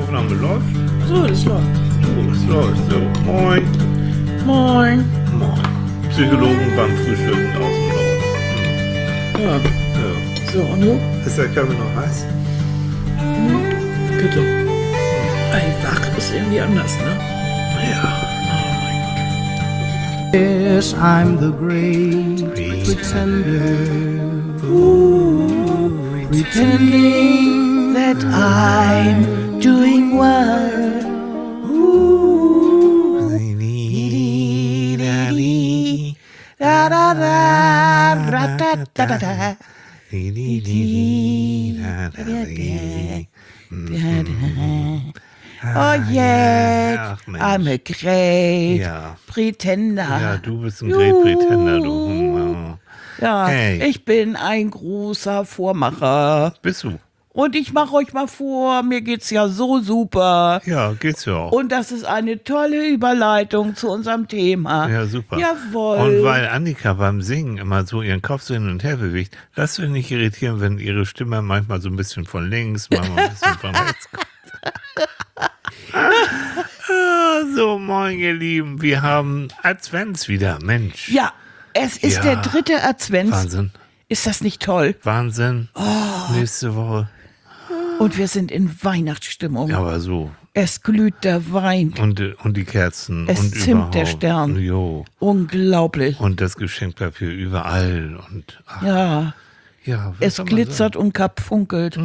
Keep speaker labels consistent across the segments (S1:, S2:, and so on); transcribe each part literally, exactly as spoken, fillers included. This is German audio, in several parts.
S1: Aufnahme läuft.
S2: So, das läuft.
S1: So, es läuft. So, moin.
S2: Moin.
S1: Moin. Psychologen beim Frühstücken außen laut. Hm.
S2: Ja.
S1: Ja.
S2: So, und du?
S1: Ist der Kaffee noch heiß?
S2: Mhm. Bitte. Ey, wach ist irgendwie anders, ne?
S1: Ja.
S3: Yes, I'm the great pretender. Ooh, pretending that I'm doing well. Ooh, da da da da da da da da. Oh yeah,
S1: Ach, Mensch.
S3: I'm a great
S1: Ja.
S3: pretender.
S1: Ja, du bist ein Great Pretender, du. Hm,
S3: Ja,
S1: Hey.
S3: ich bin ein großer Vormacher.
S1: Bist du?
S3: Und ich mache euch mal vor, mir geht's ja so super.
S1: Ja, geht's ja auch.
S3: Und das ist eine tolle Überleitung zu unserem Thema.
S1: Ja, super.
S3: Jawohl.
S1: Und weil Annika beim Singen immer so ihren Kopf so hin und her bewegt, lasst euch nicht irritieren, wenn ihre Stimme manchmal so ein bisschen von links, manchmal ein bisschen von rechts kommt. Ah, so, moin ihr Lieben, wir haben Advents wieder, Mensch.
S3: Ja, es ist
S1: Ja.
S3: der dritte Advent.
S1: Wahnsinn,
S3: Ist das nicht toll?
S1: Wahnsinn. Nächste Woche,
S3: Und wir sind in Weihnachtsstimmung.
S1: ja, aber so.
S3: Es glüht der Wein.
S1: Und, und die Kerzen
S3: Es
S1: und
S3: zimmt
S1: überhaupt.
S3: der Stern.
S1: Jo.
S3: Unglaublich.
S1: Und das Geschenkpapier überall. Und ach,
S3: Ja,
S1: ja, was
S3: es
S1: soll man
S3: glitzert und funkelt.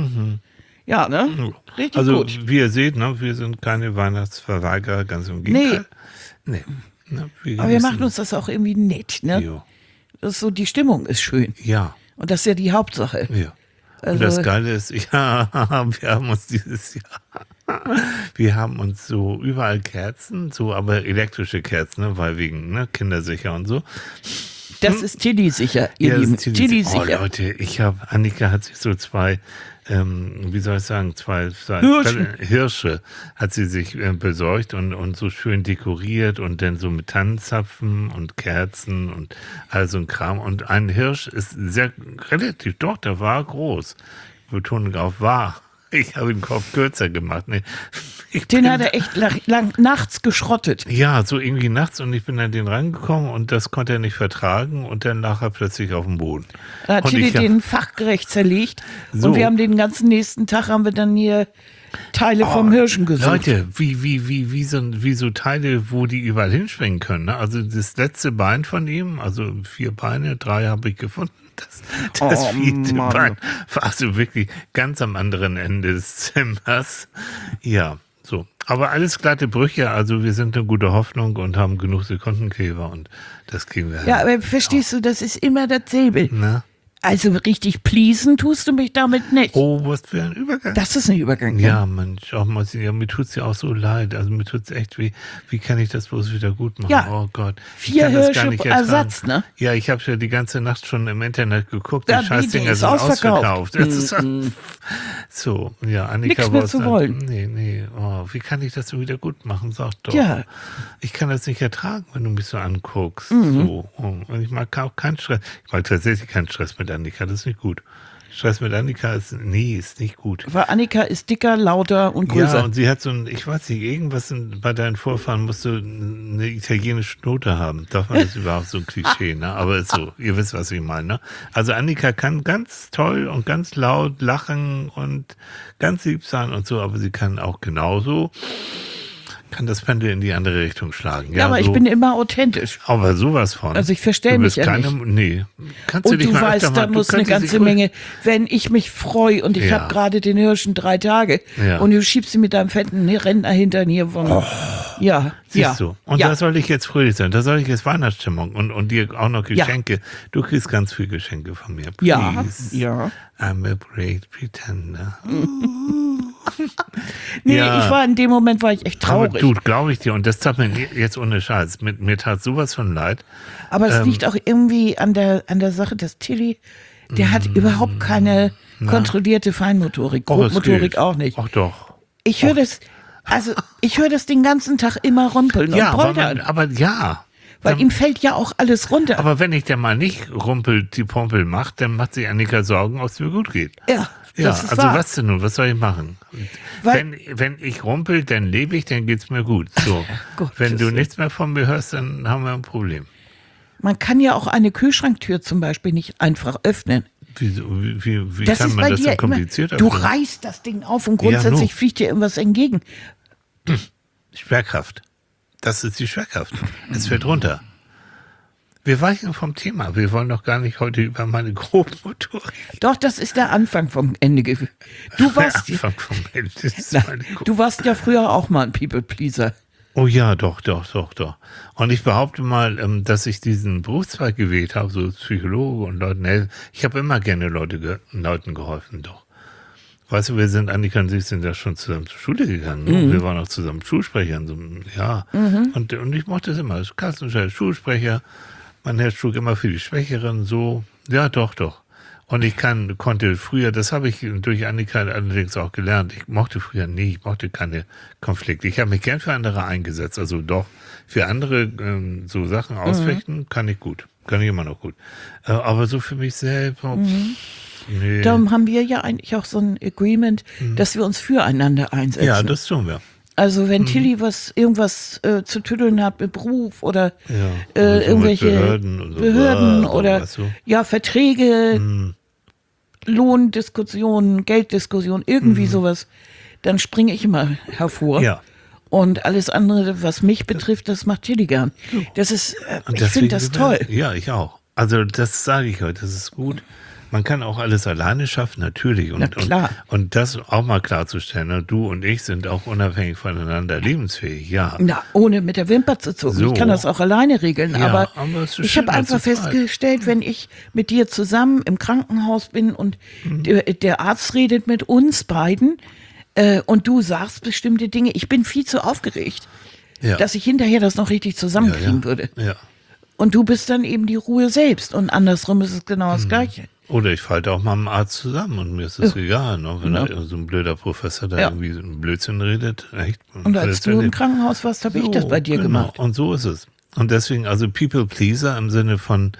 S3: Ja, ne?
S1: sagen?
S3: Richtig
S1: Also,
S3: gut.
S1: wie ihr seht, ne, wir sind keine Weihnachtsverweigerer, ganz im Gegenteil. Nee. Ne, wir
S3: Aber wir
S1: genießen-
S3: machen uns das auch irgendwie nett, ne?
S1: Jo.
S3: Das ist so, die Stimmung ist schön.
S1: Ja,
S3: Und das ist ja die Hauptsache.
S1: ja.
S3: Also-
S1: Und das Geile ist, ja, wir haben uns dieses Jahr, wir haben uns so überall Kerzen, so aber elektrische Kerzen, ne, weil wegen ne, kindersicher und so.
S3: Das ist Tilly sicher, ihr
S1: Ja, das
S3: Lieben.
S1: ist Tilly
S3: Tilly
S1: sicher. Oh
S3: sicher.
S1: Leute, ich habe, Annika hat sich so zwei, ähm, wie soll ich sagen, zwei, zwei
S3: Hirsche.
S1: Hirsche hat sie sich äh, besorgt und, und so schön dekoriert und dann so mit Tannenzapfen und Kerzen und all so ein Kram. Und ein Hirsch ist sehr, relativ, doch, der war groß. Betonung auf war. Ich habe den Kopf kürzer gemacht. Nee, ich
S3: Den
S1: bin-
S3: hat er echt lang, lang, nachts geschrottet.
S1: ja, so irgendwie nachts und ich bin an den rangekommen und das konnte er nicht vertragen und dann lag er plötzlich auf dem Boden.
S3: Da hat
S1: Und
S3: Tilly
S1: ich hab-
S3: den fachgerecht zerlegt.
S1: So.
S3: Und wir haben den ganzen nächsten Tag haben wir dann hier Teile vom Hirschen gesucht.
S1: Oh, Leute, wie, wie, wie, wie, so, wie so Teile, wo die überall hinschwingen können. Ne? Also das letzte Bein von ihm, also vier Beine, drei habe ich gefunden. Das, das
S3: Oh,
S1: vierte
S3: Mann.
S1: Bein war also wirklich ganz am anderen Ende des Zimmers. Ja, so. Aber alles glatte Brüche, also wir sind eine gute Hoffnung und haben genug Sekundenkleber und das kriegen wir hin.
S3: Ja, aber verstehst du, das ist immer dasselbe.
S1: Na?
S3: Also richtig pleasen tust du mich damit nicht.
S1: Oh, was für ein Übergang.
S3: Das ist ein Übergang.
S1: Ja, Mensch, auch mal, ja, mir tut's ja auch so leid. Also mir tut's echt weh. Wie kann ich das bloß wieder gut machen?
S3: Ja.
S1: Oh Gott. Ich
S3: Vier
S1: kann das gar
S3: Hirsche
S1: nicht ertragen.
S3: Ersatz, ne?
S1: Ja, ich habe ja die ganze Nacht schon im Internet geguckt.
S3: Ja,
S1: Die
S3: die-
S1: Scheißdinger
S3: die ist
S1: sind
S3: ausverkauft.
S1: ausverkauft. Das ist so, ja, Annika
S3: Nix mehr
S1: wollte
S3: zu
S1: sagen,
S3: wollen.
S1: Nee, nee. Oh, wie kann ich das so wieder gut machen? Sag doch.
S3: Ja.
S1: Ich kann das nicht ertragen, wenn du mich so anguckst.
S3: Mhm.
S1: So. Oh, und ich mag auch keinen Stress. Ich mag tatsächlich keinen Stress mit Annika. Das ist nicht gut. Stress mit Annika ist, nee, ist nicht gut.
S3: Weil Annika ist dicker, lauter und größer.
S1: Ja, und sie hat so ein, ich weiß nicht, irgendwas in, bei deinen Vorfahren musst du eine italienische Note haben. Darf man das überhaupt so ein Klischee, ne? Aber ist so, ihr wisst, was ich meine, ne? Also Annika kann ganz toll und ganz laut lachen und ganz lieb sein und so, aber sie kann auch genauso, kann das Pendel in die andere Richtung schlagen.
S3: ja, aber
S1: so,
S3: ich bin immer authentisch.
S1: aber sowas von.
S3: Also ich verstell
S1: Du
S3: mich
S1: bist
S3: ja
S1: keine,
S3: nicht.
S1: Nee. Kannst du
S3: Und
S1: dich
S3: du
S1: mal
S3: weißt,
S1: öfter
S3: da
S1: mal, du
S3: muss eine
S1: könntest
S3: ganze
S1: dich ruhig-
S3: Menge, wenn ich mich freue und ich
S1: Ja.
S3: habe gerade den Hirschen drei Tage
S1: Ja.
S3: und du schiebst sie mit deinem fetten Rentner hinter mir vom, ja,
S1: Siehst
S3: ja,
S1: du. Und
S3: ja.
S1: da soll ich jetzt fröhlich sein. Da soll ich jetzt Weihnachtsstimmung und, und dir auch noch
S3: Ja.
S1: Geschenke. Du kriegst ganz viel Geschenke von mir.
S3: Ja,
S1: Please.
S3: ja.
S1: I'm a great pretender.
S3: Nee,
S1: Ja.
S3: ich war in dem Moment war ich echt
S1: Aber
S3: traurig.
S1: du, glaube ich dir, und das tat mir jetzt ohne Scheiß, mir, mir tat sowas von leid.
S3: Aber es
S1: Ähm,
S3: liegt auch irgendwie an der, an der Sache, dass Tilly, der hat überhaupt keine kontrollierte Feinmotorik,
S1: Och, es
S3: Grobmotorik
S1: geht.
S3: auch nicht.
S1: Ach doch.
S3: Ich höre das, also ich höre das den ganzen Tag immer rumpeln
S1: Ja,
S3: und
S1: aber,
S3: poltern.
S1: man, aber ja.
S3: Weil
S1: Dann-
S3: ihm fällt ja auch alles runter.
S1: Aber wenn ich dann mal nicht rumpelt die Pompel macht, dann macht sich Annika Sorgen, ob es mir gut geht.
S3: ja,
S1: Ja,
S3: das ist
S1: also
S3: wahr.
S1: was denn nun? Was soll ich machen?
S3: Weil-
S1: wenn, wenn ich rumpel, dann lebe ich, dann geht's mir gut. So.
S3: Gottes
S1: Wenn du
S3: Willen.
S1: nichts mehr von mir hörst, dann haben wir ein Problem.
S3: Man kann ja auch eine Kühlschranktür zum Beispiel nicht einfach öffnen.
S1: Wieso, wie wie, wie
S3: Das
S1: kann
S3: ist
S1: man
S3: bei
S1: das
S3: dir
S1: so
S3: immer,
S1: kompliziert
S3: du
S1: öffnen?
S3: reißt das Ding auf und grundsätzlich
S1: Ja, no.
S3: fliegt dir irgendwas entgegen.
S1: Schwerkraft. Das ist die Schwerkraft. Es fällt runter. Wir weichen vom Thema. Wir wollen doch gar nicht heute über meine Grobmotoren.
S3: Doch, das ist der Anfang vom Ende. ge- Du warst,
S1: Anfang vom Ende. Das ist
S3: Na,
S1: meine Gro-
S3: du warst ja früher auch mal ein People-Pleaser.
S1: Oh ja, doch, doch, doch, doch. Und ich behaupte mal, ähm, dass ich diesen Berufszweig gewählt habe, so als Psychologe und Leuten helfen. Ich habe immer gerne Leute ge Leuten geholfen, doch. Weißt du, wir sind, Annika und ich sind ja schon zusammen zur Schule gegangen. Ne? Wir waren auch zusammen Schulsprecher. So, ja. Und, und ich mochte es immer. Als Kassenscheiß Schulsprecher. Mein Herz schlug immer für die Schwächeren. So, ja, doch, doch. Und ich kann, konnte früher, das habe ich durch Annika allerdings auch gelernt, ich mochte früher nie, ich mochte keine Konflikte. Ich habe mich gern für andere eingesetzt, also doch, für andere ähm, so Sachen ausfechten, kann ich gut, kann ich immer noch gut. Äh, aber so für mich selbst, oh, pff, nee.
S3: Darum haben wir ja eigentlich auch so ein Agreement, dass wir uns füreinander einsetzen.
S1: Ja, das tun wir.
S3: Also wenn Tilly was irgendwas äh, zu tüddeln hat mit Beruf oder
S1: Ja,
S3: äh,
S1: oder so mit
S3: irgendwelche
S1: Behörden und so.
S3: Behörden
S1: Ah,
S3: oder
S1: weißt du?
S3: ja Verträge,
S1: Hm.
S3: Lohndiskussionen, Gelddiskussionen, irgendwie sowas, dann springe ich immer hervor.
S1: Mhm. Ja.
S3: Und alles andere, was mich betrifft, das macht Tilly gern. Das ist, äh,
S1: Und
S3: ich finde das
S1: deswegen-
S3: toll.
S1: Ja, ich auch. Also das sage ich heute, das ist gut. Man kann auch alles alleine schaffen, natürlich. Und,
S3: Na klar.
S1: Und, und das auch mal klarzustellen, ne? Du und ich sind auch unabhängig voneinander lebensfähig, ja.
S3: Na, ohne mit der Wimper zu zucken.
S1: So.
S3: Ich kann das auch alleine regeln.
S1: Ja,
S3: aber,
S1: aber es ist
S3: ich
S1: schön,
S3: habe einfach
S1: zu zweit.
S3: festgestellt, wenn ich mit dir zusammen im Krankenhaus bin und
S1: Mhm.
S3: der, der Arzt redet mit uns beiden äh, und du sagst bestimmte Dinge, ich bin viel zu aufgeregt,
S1: Ja.
S3: dass ich hinterher das noch richtig
S1: ja,
S3: zusammenkriegen
S1: ja.
S3: würde.
S1: Ja.
S3: Und du bist dann eben die Ruhe selbst und andersrum ist es genau
S1: Mhm.
S3: das Gleiche.
S1: Oder ich falte auch mal mit dem Arzt zusammen und mir ist es egal, ne? Wenn
S3: Ja.
S1: da so ein blöder Professor da
S3: Ja.
S1: irgendwie so einen Blödsinn redet. Echt,
S3: Und als du im
S1: erlebt.
S3: Krankenhaus warst, habe ich das bei dir
S1: genau.
S3: gemacht.
S1: Und so ist es. Und deswegen, also People Pleaser im Sinne von,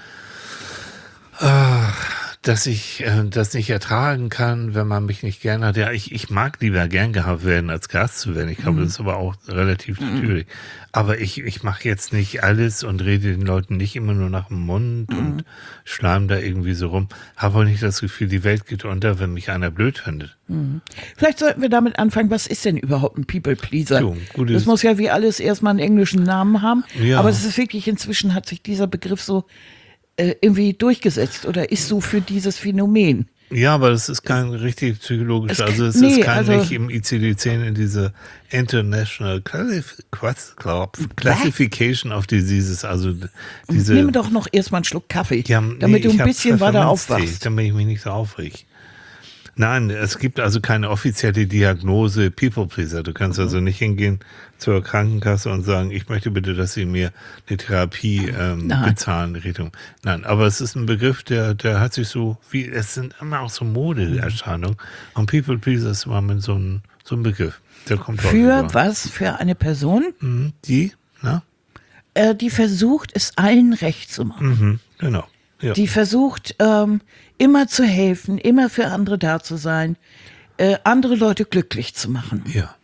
S1: ah, dass ich äh, das nicht ertragen kann, wenn man mich nicht gern hat. Ja, ich, ich mag lieber gern gehabt werden, als gehasst zu werden. Ich glaube,
S3: Mhm.
S1: das ist aber auch relativ natürlich. Aber ich, ich mache jetzt nicht alles und rede den Leuten nicht immer nur nach dem Mund
S3: Mhm.
S1: und schleim da irgendwie so rum. Habe auch nicht das Gefühl, die Welt geht unter, wenn mich einer blöd findet.
S3: Vielleicht sollten wir damit anfangen, was ist denn überhaupt ein People-Pleaser?
S1: So, gutes-
S3: Das muss ja wie alles erstmal einen englischen Namen haben,
S1: Ja.
S3: aber es ist wirklich, inzwischen hat sich dieser Begriff so äh, irgendwie durchgesetzt oder ist so für dieses Phänomen.
S1: Ja, aber das ist kein richtig psychologisch,
S3: Es-
S1: also es
S3: nee,
S1: ist kein
S3: also-
S1: nicht im I C D zehn in diese International Classif Quas- Class- Classification of Diseases, also diese...
S3: Nimm doch noch erstmal einen Schluck Kaffee,
S1: Ja, nee,
S3: damit du
S1: ich
S3: ein
S1: hab
S3: bisschen weiter
S1: Pfefferminztee,
S3: aufwachst.
S1: damit ich mich nicht so aufreg. Nein, es gibt also keine offizielle Diagnose People Pleaser. Du kannst also nicht hingehen zur Krankenkasse und sagen, ich möchte bitte, dass Sie mir eine Therapie ähm,
S3: Nein.
S1: bezahlen, Richtung. Nein, aber es ist ein Begriff, der, der hat sich so, wie es sind immer auch so Modeerscheinungen. Und People Pleaser ist immer mit so einem so ein Begriff. Der kommt
S3: Für
S1: häufiger.
S3: was? Für eine Person,
S1: Mhm, die, na?
S3: äh, die versucht, es allen recht zu machen.
S1: Mhm, genau. Ja.
S3: Die versucht, ähm, immer zu helfen, immer für andere da zu sein, äh, andere Leute glücklich zu machen.
S1: ja.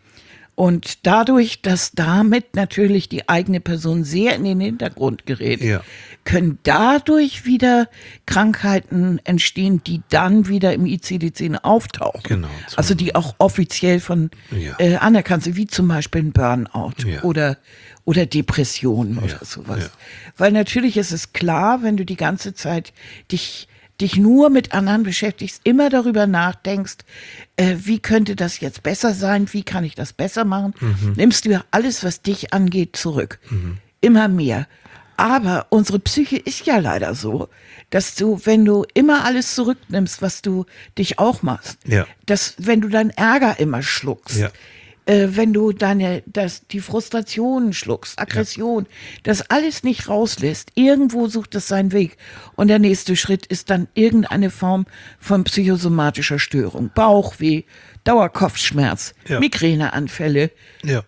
S3: Und dadurch, dass damit natürlich die eigene Person sehr in den Hintergrund gerät,
S1: Ja.
S3: können dadurch wieder Krankheiten entstehen, die dann wieder im I C D zehn auftauchen.
S1: Genau, zum-
S3: Also die auch offiziell von
S1: Ja.
S3: äh, anerkannt sind, wie zum Beispiel ein Burnout
S1: Ja.
S3: oder, oder Depressionen
S1: Ja,
S3: oder sowas.
S1: ja.
S3: Weil natürlich ist es klar, wenn du die ganze Zeit dich dich nur mit anderen beschäftigst, immer darüber nachdenkst, äh, wie könnte das jetzt besser sein, wie kann ich das besser machen,
S1: Mhm.
S3: nimmst du ja alles, was dich angeht, zurück. Immer mehr. Aber unsere Psyche ist ja leider so, dass du, wenn du immer alles zurücknimmst, was du dich auch machst,
S1: Ja.
S3: dass wenn du deinen Ärger immer schluckst,
S1: Ja.
S3: äh, wenn du deine, das, die Frustrationen schluckst, Aggression, das alles nicht rauslässt, irgendwo sucht es seinen Weg. Und der nächste Schritt ist dann irgendeine Form von psychosomatischer Störung. Bauchweh, Dauerkopfschmerz,
S1: Ja.
S3: Migräneanfälle.
S1: Ja.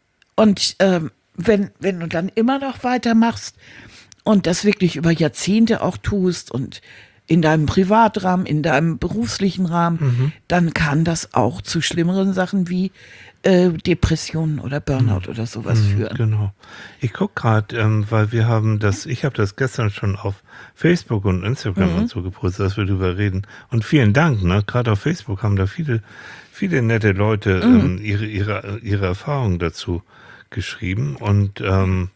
S3: Und ähm, wenn, wenn du dann immer noch weitermachst und das wirklich über Jahrzehnte auch tust und in deinem Privatrahmen, in deinem beruflichen Rahmen, mhm. dann kann das auch zu schlimmeren Sachen wie äh, Depressionen oder Burnout mhm. oder sowas mhm, führen.
S1: Genau. Ich gucke gerade, ähm, weil wir haben das, ich habe das gestern schon auf Facebook und Instagram mhm. und so gepostet, dass wir darüber reden. Und vielen Dank, ne? Gerade auf Facebook haben da viele, viele nette Leute mhm. ähm, ihre, ihre, ihre Erfahrungen dazu geschrieben. Und ähm,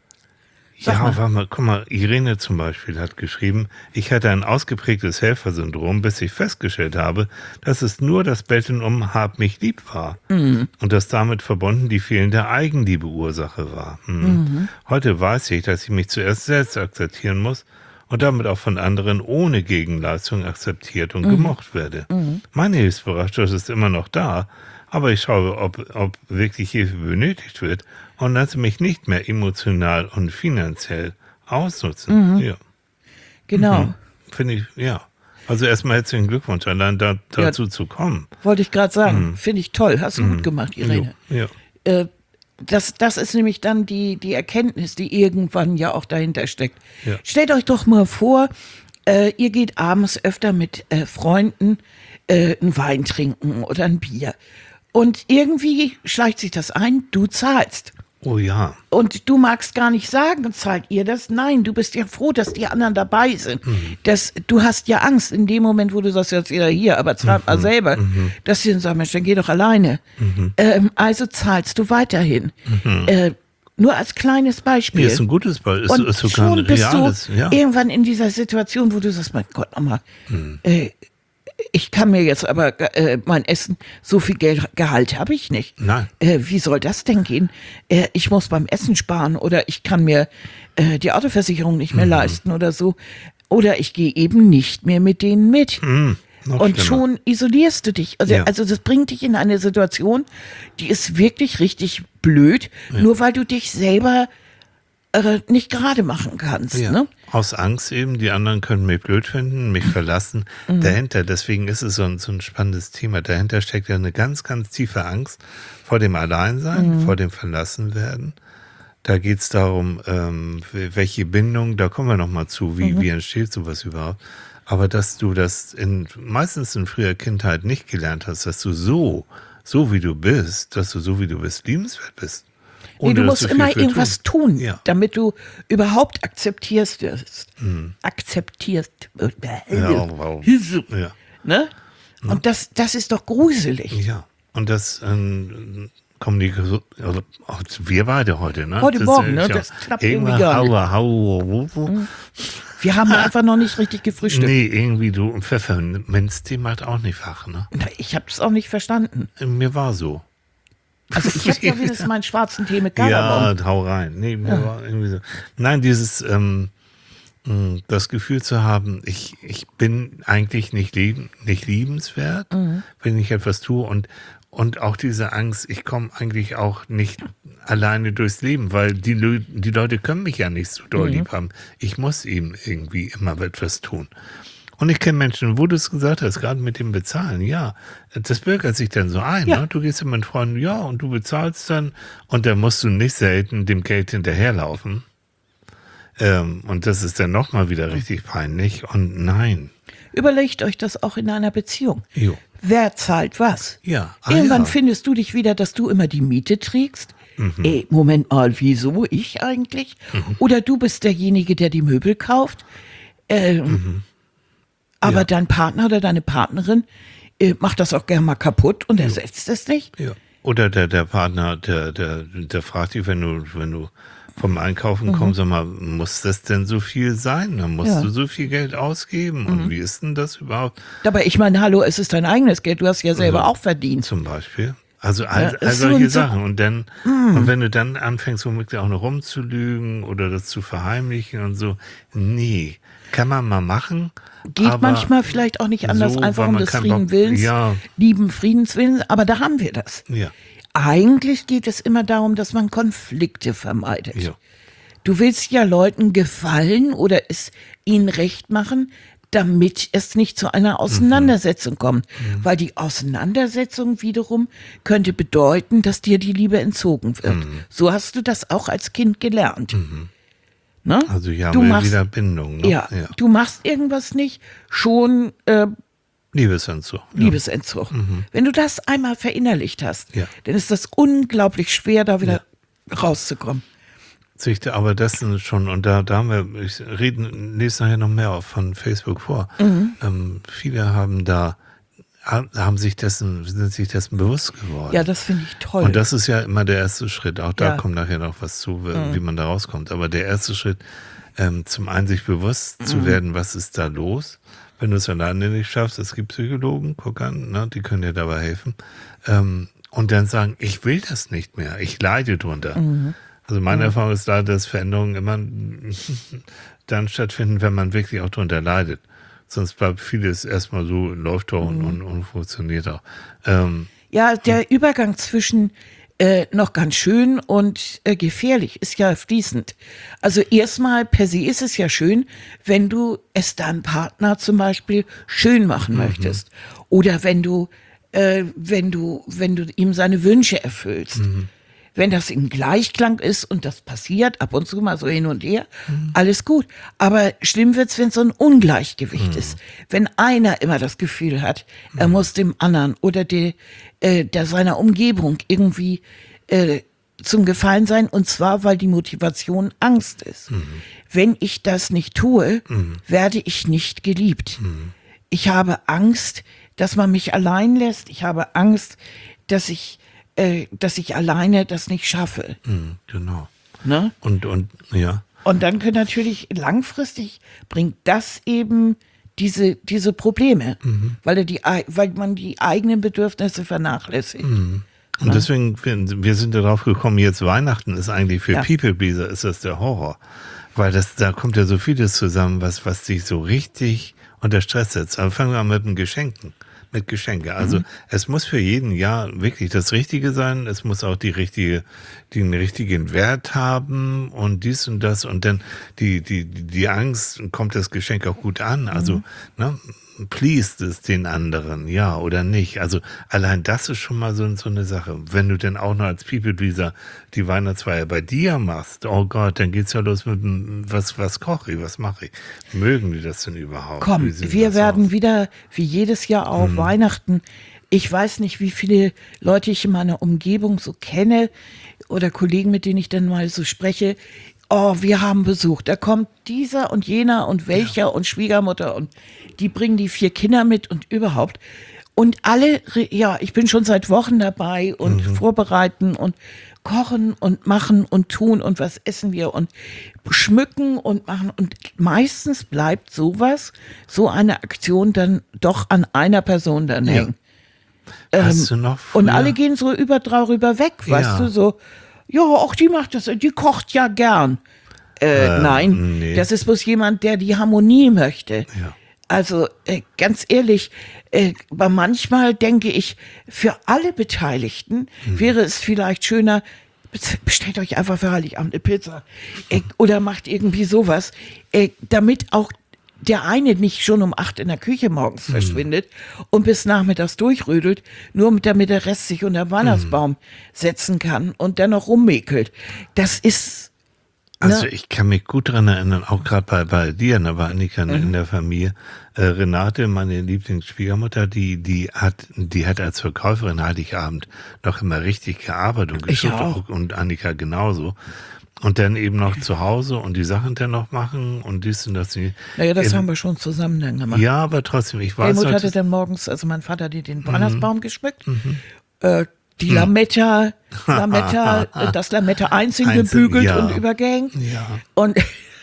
S3: Sag
S1: ja,
S3: mal.
S1: warte mal, guck mal, Irene zum Beispiel hat geschrieben, ich hatte ein ausgeprägtes Helfersyndrom, bis ich festgestellt habe, dass es nur das Betteln um Hab mich lieb war. Mhm. Und dass damit verbunden die fehlende Eigenliebe Ursache war. Mhm. Mhm. Heute weiß ich, dass ich mich zuerst selbst akzeptieren muss und damit auch von anderen ohne Gegenleistung akzeptiert und mhm. gemocht werde. Mhm. Meine Hilfsbereitschaft ist immer noch da, aber ich schaue, ob, ob wirklich Hilfe benötigt wird und lasse mich nicht mehr emotional und finanziell ausnutzen.
S3: Mhm.
S1: Ja.
S3: Genau.
S1: Mhm. Finde ich, ja. Also erstmal herzlichen Glückwunsch, allein da, dazu ja, zu kommen.
S3: Wollte ich gerade sagen. Mhm. Finde ich toll. Hast du mhm. gut gemacht, Irene.
S1: Ja.
S3: Äh, das, das ist nämlich dann die, die Erkenntnis, die irgendwann ja auch dahinter steckt.
S1: Ja.
S3: Stellt euch doch mal vor, äh, ihr geht abends öfter mit äh, Freunden äh, einen Wein trinken oder ein Bier. Und irgendwie schleicht sich das ein, du zahlst.
S1: Oh ja.
S3: Und du magst gar nicht sagen, zahlt ihr das? Nein, du bist ja froh, dass die anderen dabei sind. Mhm. Das, du hast ja Angst in dem Moment, wo du sagst, jetzt jeder hier, aber zahlt mhm. mal selber, mhm. dass sie dann sagen, Mensch, dann geh doch alleine. Mhm. Ähm, also zahlst du weiterhin. Mhm. Äh, nur als kleines Beispiel.
S1: Nee, ist ein gutes Beispiel. Ist,
S3: Und
S1: ist sogar
S3: schon
S1: ein
S3: bist
S1: reales,
S3: du
S1: ja.
S3: irgendwann in dieser Situation, wo du sagst, mein Gott, nochmal, mhm. äh, ich kann mir jetzt aber äh, mein Essen, so viel Geld, Gehalt habe ich nicht.
S1: Nein.
S3: Äh, wie soll das denn gehen? Äh, ich muss beim Essen sparen oder ich kann mir äh, die Autoversicherung nicht mehr mhm. leisten oder so. Oder ich gehe eben nicht mehr mit denen mit.
S1: Mhm.
S3: Und schlimmer. Schon isolierst du dich. Also,
S1: ja.
S3: also das bringt dich in eine Situation, die ist wirklich richtig blöd, ja. nur weil du dich selber äh, nicht gerade machen kannst.
S1: Ja.
S3: Ne?
S1: Aus Angst eben, die anderen können mich blöd finden, mich verlassen. Mhm. Dahinter, deswegen ist es so ein, so ein spannendes Thema, dahinter steckt ja eine ganz, ganz tiefe Angst vor dem Alleinsein, mhm. vor dem Verlassenwerden. Da geht es darum, ähm, welche Bindung, da kommen wir nochmal zu, wie, mhm. wie entsteht sowas überhaupt. Aber dass du das in, meistens in früher Kindheit nicht gelernt hast, dass du so, so wie du bist, dass du so wie du bist, liebenswert bist.
S3: Nee, du musst immer irgendwas tun, tun
S1: ja.
S3: damit du überhaupt akzeptierst wirst. Mhm. Akzeptierst.
S1: Ja, wow. Ja.
S3: Ne? Und das, das ist doch gruselig.
S1: Ja, und das ähm, kommen die, also, wir beide heute, ne?
S3: Heute
S1: das,
S3: Morgen,
S1: äh,
S3: ne? Das klappt irgendwie gar nicht.
S1: Hau, hau, hau.
S3: Mhm. Wir haben einfach noch nicht richtig gefrühstückt.
S1: Nee, irgendwie du, Pfefferminztee macht auch nicht wach, ne?
S3: Ich habe es auch nicht verstanden.
S1: Mir war so.
S3: Also ich habe ja wenigstens meinen schwarzen Tee mit Kardamom.
S1: Ja, hau rein. Nee, mir ja. war irgendwie so. Nein, dieses, ähm, das Gefühl zu haben, ich, ich bin eigentlich nicht, lieb, nicht liebenswert, mhm. wenn ich etwas tue und, und auch diese Angst, ich komme eigentlich auch nicht alleine durchs Leben, weil die, die Leute können mich ja nicht so doll mhm. lieb haben. Ich muss eben irgendwie immer etwas tun. Und ich kenne Menschen, wo du es gesagt hast, gerade mit dem Bezahlen, ja, das bürgert sich dann so ein.
S3: Ja.
S1: Ne? Du gehst mit Freunden, ja, und du bezahlst dann und dann musst du nicht selten dem Geld hinterherlaufen. Ähm, und das ist dann nochmal wieder richtig peinlich. Und nein.
S3: Überlegt euch das auch in einer Beziehung.
S1: Jo.
S3: Wer zahlt was?
S1: Ja. Ah,
S3: Irgendwann
S1: ja.
S3: findest du dich wieder, dass du immer die Miete trägst. Mhm. Ey, Moment mal, wieso? Ich eigentlich? Mhm. Oder du bist derjenige, der die Möbel kauft. Ähm, mhm. Aber
S1: ja.
S3: dein Partner oder deine Partnerin äh, macht das auch gerne mal kaputt und ersetzt es nicht.
S1: Ja. Oder der, der Partner, der, der, der fragt dich, wenn du, wenn du vom Einkaufen mhm. kommst, sag mal, muss das denn so viel sein? Dann musst ja. du so viel Geld ausgeben. Und mhm. wie ist denn das überhaupt?
S3: Dabei, ich meine, hallo, es ist dein eigenes Geld, du hast ja selber also, auch verdient.
S1: Zum Beispiel. Also all,
S3: ja,
S1: all solche
S3: so
S1: Sachen. Und dann, mm. und wenn du dann anfängst, womit auch noch rumzulügen oder das zu verheimlichen und so, nee, kann man mal machen.
S3: Geht manchmal vielleicht auch nicht anders, so, einfach um des Friedenwillens,
S1: ja.
S3: lieben Friedenswillens, aber da haben wir das.
S1: Ja.
S3: Eigentlich geht es immer darum, dass man Konflikte vermeidet.
S1: Ja.
S3: Du willst ja Leuten gefallen oder es ihnen recht machen, damit es nicht zu einer Auseinandersetzung mhm. kommt. Mhm. Weil die Auseinandersetzung wiederum könnte bedeuten, dass dir die Liebe entzogen wird. Mhm. So hast du das auch als Kind gelernt.
S1: Mhm.
S3: Ne?
S1: Also ja,
S3: du
S1: will
S3: machst,
S1: wieder Bindung. Ne?
S3: ja, du machst irgendwas nicht, schon äh,
S1: Liebesentzug. Ja.
S3: Liebesentzug. Mhm. Wenn du das einmal verinnerlicht hast,
S1: Ja.
S3: dann ist das unglaublich schwer, da wieder ja. rauszukommen.
S1: Aber das ist schon, und da, da haben wir, ich rede, lese nachher noch mehr von Facebook vor. Mhm. Ähm, viele haben da, haben sich dessen, sind sich dessen bewusst geworden.
S3: Ja, das finde ich toll.
S1: Und das ist ja immer der erste Schritt. Auch da
S3: ja.
S1: kommt nachher noch was zu, wie,
S3: mhm.
S1: wie man da rauskommt. Aber der erste Schritt, ähm, zum einen sich bewusst mhm. zu werden, was ist da los. Wenn du es alleine nicht schaffst, es gibt Psychologen, guck an, ne, die können dir dabei helfen. Ähm, und dann sagen, ich will das nicht mehr, ich leide drunter. Mhm. Also meine mhm. Erfahrung ist da, dass Veränderungen immer dann stattfinden, wenn man wirklich auch drunter leidet. Sonst bleibt vieles erstmal so, läuft doch mhm. und, und funktioniert auch. Ähm,
S3: ja, der Übergang zwischen äh, noch ganz schön und äh, gefährlich ist ja fließend. Also erstmal per se ist es ja schön, wenn du es deinem Partner zum Beispiel schön machen mhm. möchtest. Oder wenn du, äh, wenn du, wenn du ihm seine Wünsche erfüllst. Mhm. Wenn das im Gleichklang ist und das passiert ab und zu mal so hin und her, mhm. alles gut. Aber schlimm wird's, wenn so ein Ungleichgewicht mhm. ist. Wenn einer immer das Gefühl hat, mhm. er muss dem anderen oder der, äh, der seiner Umgebung irgendwie äh, zum Gefallen sein. Und zwar, weil die Motivation Angst ist. Mhm. Wenn ich das nicht tue, mhm. werde ich nicht geliebt. Mhm. Ich habe Angst, dass man mich allein lässt. Ich habe Angst, dass ich dass ich alleine das nicht schaffe.
S1: Mhm, genau.
S3: Ne?
S1: Und, und, ja.
S3: Und dann können natürlich langfristig bringt das eben diese, diese Probleme, mhm. weil, er die, weil man die eigenen Bedürfnisse vernachlässigt.
S1: Mhm. Und ne? deswegen, wir sind darauf gekommen, jetzt Weihnachten ist eigentlich für
S3: ja.
S1: People-Pleaser ist das der Horror. Weil das, da kommt ja so vieles zusammen, was, was dich so richtig unter Stress setzt. Aber fangen wir an mit den Geschenken. Mit Geschenke. Also mhm. es muss für jeden Jahr wirklich das Richtige sein. Es muss auch die richtige, den richtigen Wert haben und dies und das. Und dann die, die, die Angst, kommt das Geschenk auch gut an? Also, mhm. ne, pleased es den anderen, ja oder nicht? Also allein das ist schon mal so, so eine Sache. Wenn du denn auch noch als People-Pleaser die Weihnachtsfeier bei dir machst, oh Gott, dann geht's ja los mit dem, was, was koche ich, was mache ich? Mögen die das denn überhaupt?
S3: Komm, wir werden aus? wieder, wie jedes Jahr auch, mhm. Weihnachten. Ich weiß nicht, wie viele Leute ich in meiner Umgebung so kenne oder Kollegen, mit denen ich dann mal so spreche. Oh, wir haben Besuch. Da kommt dieser und jener und welcher ja. und Schwiegermutter und die bringen die vier Kinder mit und überhaupt. Und alle, ja, ich bin schon seit Wochen dabei und mhm. vorbereiten und kochen und machen und tun und was essen wir und schmücken und machen. Und meistens bleibt sowas, so eine Aktion dann doch an einer Person dann
S1: ja.
S3: hängen.
S1: Hast ähm, du noch früher?
S3: Und alle gehen so über darüber weg, ja. weißt du, so, ja, auch die macht das, die kocht ja gern. Äh, äh, nein, nee. Das ist bloß jemand, der die Harmonie möchte.
S1: Ja.
S3: Also äh, ganz ehrlich, äh, aber manchmal denke ich, für alle Beteiligten hm. wäre es vielleicht schöner, bestellt euch einfach für Heiligabend eine Pizza äh, oder macht irgendwie sowas, äh, damit auch der eine nicht schon um acht in der Küche morgens hm. verschwindet und bis nachmittags durchrödelt, nur damit der Rest sich unter den Weihnachtsbaum hm. setzen kann und dann noch rummäkelt. Das ist...
S1: Also ich kann mich gut daran erinnern, auch gerade bei, bei dir, da war Annika mhm. in der Familie. Äh, Renate, meine Lieblingsschwiegermutter, die, die hat, die hat als Verkäuferin Heiligabend noch immer richtig gearbeitet und geschuftet und, und Annika genauso. Und dann eben noch zu Hause und die Sachen dann noch machen und dies und das.
S3: Naja, das
S1: in,
S3: haben wir schon zusammen dann gemacht.
S1: Ja, aber trotzdem, ich weiß
S3: Helmut
S1: noch,
S3: hatte dann morgens, also mein Vater hat den Weihnachtsbaum mhm. geschmückt,
S1: mhm.
S3: äh, die Lametta, Lametta, das Lametta einzeln, einzeln gebügelt ja. und übergehängt.
S1: Ja.
S3: Und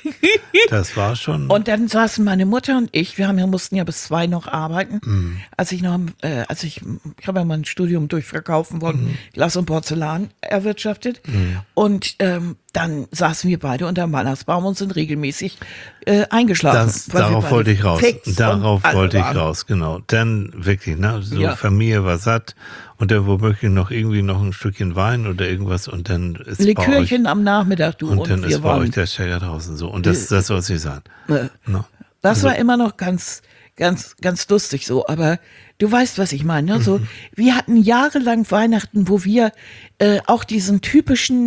S1: das war schon.
S3: Und dann saßen meine Mutter und ich, wir haben, wir mussten ja bis zwei noch arbeiten.
S1: Mm.
S3: Als ich noch, äh, als ich, ich habe ja mein Studium durchverkaufen wollen, mm. Glas und Porzellan erwirtschaftet. Mm. Und ähm, dann saßen wir beide unter dem Weihnachtsbaum und sind regelmäßig äh, eingeschlafen.
S1: Das, darauf wollte ich raus. Darauf wollte ich raus, genau. Dann wirklich, ne, so ja. Familie war satt. Und dann womöglich noch irgendwie noch ein Stückchen Wein oder irgendwas und dann ist
S3: Likörchen
S1: bei euch,
S3: am Nachmittag, du.
S1: Und,
S3: und
S1: dann
S3: wir
S1: ist bei
S3: waren,
S1: euch der Stecker draußen so. Und das, das soll sie sein.
S3: Äh,
S1: no.
S3: Das
S1: also,
S3: war immer noch ganz, ganz, ganz lustig so. Aber du weißt, was ich meine. Ne? So, mhm. Wir hatten jahrelang Weihnachten, wo wir äh, auch diesen typischen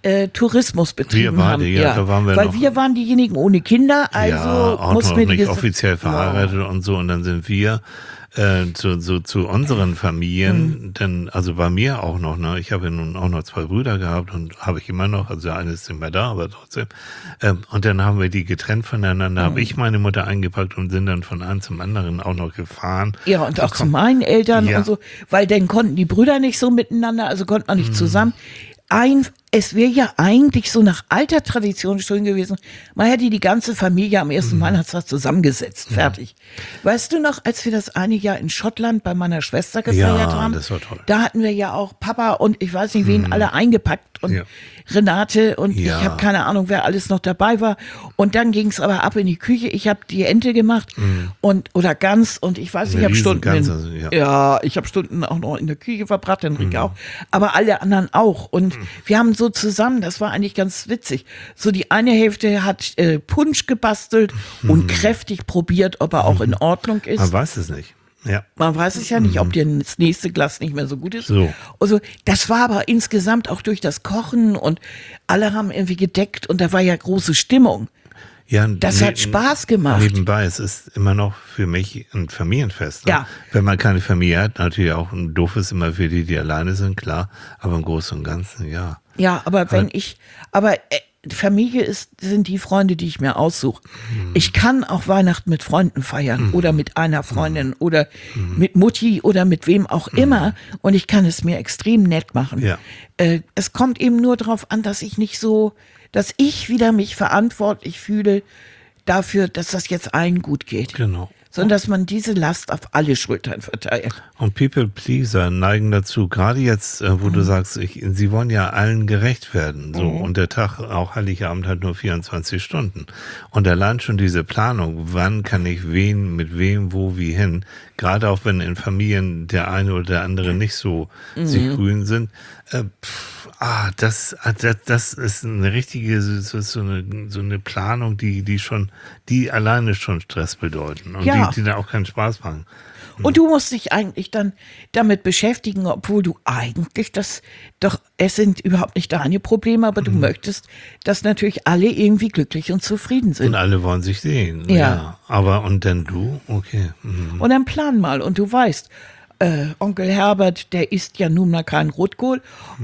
S3: äh, Tourismus betrieben
S1: Wir
S3: haben.
S1: beide, ja, da waren wir
S3: Weil
S1: noch-
S3: wir waren diejenigen ohne Kinder, also
S1: ja, auch
S3: mussten
S1: noch
S3: wir die
S1: nicht
S3: Ges-
S1: offiziell verheiratet und so. Und dann sind wir äh, zu, zu, zu unseren Familien,
S3: Mhm.
S1: denn, also bei mir auch noch, ne? Ich habe ja nun auch noch zwei Brüder gehabt und habe ich immer noch, also der eine ist nicht mehr da, aber trotzdem. Ähm, und dann haben wir die getrennt voneinander,
S3: Mhm.
S1: habe ich meine Mutter eingepackt und sind dann von einem zum anderen auch noch gefahren.
S3: Ja, und auch
S1: Da
S3: zu
S1: kommt-
S3: meinen Eltern
S1: Ja.
S3: und so, weil dann konnten die Brüder nicht so miteinander, also konnte man nicht
S1: Mhm.
S3: zusammen. Ein, es wäre ja eigentlich so nach alter Tradition schön gewesen, man hätte die ganze Familie am ersten
S1: Mhm.
S3: Weihnachtstag zusammengesetzt, fertig. Weißt du noch, als wir das eine Jahr in Schottland bei meiner Schwester gefeiert
S1: Ja,
S3: haben,
S1: das war toll.
S3: da hatten wir ja auch Papa und ich weiß nicht wen alle eingepackt und
S1: Ja.
S3: Renate und
S1: Ja.
S3: ich habe keine Ahnung, wer alles noch dabei war. Und dann ging es aber ab in die Küche. Ich habe die Ente gemacht und oder Gans und ich weiß,
S1: Eine
S3: ich habe Stunden
S1: Riesengans,
S3: in,
S1: also, ja.
S3: ja, ich habe Stunden auch noch in der Küche verbracht, Enrique auch, aber alle anderen auch. Und wir haben so zusammen, das war eigentlich ganz witzig. So die eine Hälfte hat äh, Punsch gebastelt und kräftig probiert, ob er auch in Ordnung ist.
S1: Man weiß es nicht. Ja.
S3: Man weiß es ja nicht, ob dir das nächste Glas nicht mehr so gut ist.
S1: So.
S3: Also, das war aber insgesamt auch durch das Kochen und alle haben irgendwie gedeckt und da war ja große Stimmung.
S1: Ja,
S3: Das
S1: ne-
S3: hat Spaß gemacht.
S1: Nebenbei, es ist immer noch für mich ein Familienfest. Ne?
S3: Ja.
S1: Wenn man keine Familie hat, natürlich auch ein doofes immer für die, die alleine sind, klar. Aber im Großen und Ganzen, ja.
S3: Ja, aber wenn
S1: Halt.
S3: ich, aber äh, Familie ist, sind die Freunde, die ich mir aussuche.
S1: Mhm.
S3: Ich kann auch Weihnachten mit Freunden feiern oder mit einer Freundin oder mit Mutti oder mit wem auch immer und ich kann es mir extrem nett machen.
S1: Ja.
S3: Äh, es kommt eben nur darauf an, dass ich nicht so, dass ich wieder mich verantwortlich fühle dafür, dass das jetzt allen gut geht.
S1: Genau.
S3: Sondern dass man diese Last auf alle Schultern verteilt.
S1: Und People Pleaser neigen dazu, gerade jetzt, äh, wo
S3: Mhm.
S1: du sagst, ich, sie wollen ja allen gerecht werden. So. Und der Tag, auch Heiligabend, hat nur vierundzwanzig Stunden. Und allein schon diese Planung, wann kann ich wen, mit wem, wo, wie hin, gerade auch wenn in Familien der eine oder der andere nicht so
S3: Mhm.
S1: sich grün sind, äh, pff, ah, das, ah, das, das ist eine richtige, so, so, eine, so eine Planung, die, die schon, die alleine schon Stress bedeuten. Und
S3: Ja.
S1: die, die dann auch keinen Spaß machen.
S3: Und du musst dich eigentlich dann damit beschäftigen, obwohl du eigentlich das, doch es sind überhaupt nicht deine Probleme, aber du
S1: Mhm.
S3: möchtest, dass natürlich alle irgendwie glücklich und zufrieden
S1: Und
S3: sind.
S1: alle wollen sich sehen.
S3: Ja.
S1: Aber und dann du? Okay. Mhm.
S3: Und dann plan mal und du weißt, äh, Onkel Herbert, der isst ja nun mal keinen Rotkohl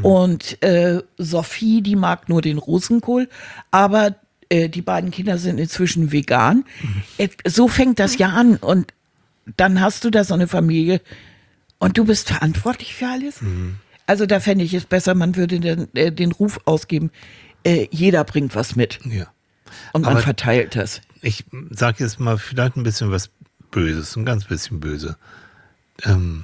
S3: und äh, Sophie, die mag nur den Rosenkohl, aber äh, die beiden Kinder sind inzwischen vegan. Äh, so fängt das ja an und dann hast du da so eine Familie und du bist verantwortlich für alles. Also da fände ich es besser, man würde den, äh, den Ruf ausgeben, äh, jeder bringt was mit
S1: Ja.
S3: und man
S1: Aber-
S3: verteilt das.
S1: Ich sage jetzt mal vielleicht ein bisschen was Böses, ein ganz bisschen böse. Ähm,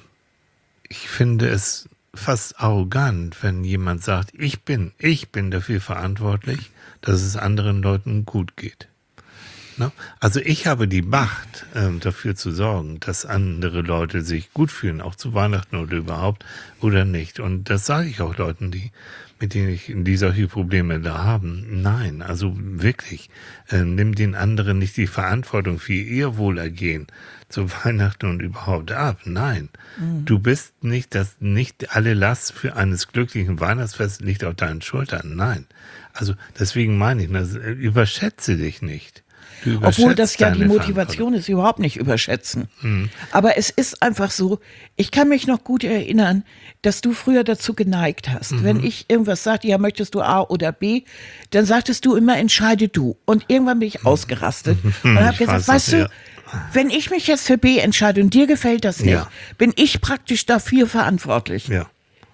S1: ich finde es fast arrogant, wenn jemand sagt, ich bin, ich bin dafür verantwortlich, dass es anderen Leuten gut geht. Ne? Also ich habe die Macht, ähm, dafür zu sorgen, dass andere Leute sich gut fühlen, auch zu Weihnachten oder überhaupt oder nicht. Und das sage ich auch Leuten, die, mit denen ich die solche Probleme da haben. Nein, also wirklich, äh, nimm den anderen nicht die Verantwortung für ihr Wohlergehen zu Weihnachten und überhaupt ab. Nein, du bist nicht, das nicht alle Last für eines glücklichen Weihnachtsfests liegt auf deinen Schultern. Nein, also deswegen meine ich, das, äh, überschätze dich nicht. Du
S3: Obwohl das
S1: überschätzt
S3: ja die
S1: deine
S3: Motivation ist, überhaupt nicht überschätzen. Aber es ist einfach so, ich kann mich noch gut erinnern, dass du früher dazu geneigt hast. Wenn ich irgendwas sagte, ja, möchtest du A oder B, dann sagtest du immer, entscheide du. Und irgendwann bin ich ausgerastet und habe
S1: Ich
S3: gesagt,
S1: weiß das,
S3: weißt du,
S1: ja.
S3: wenn ich mich jetzt für B entscheide und dir gefällt das nicht,
S1: Ja.
S3: bin ich praktisch dafür verantwortlich.
S1: Ja.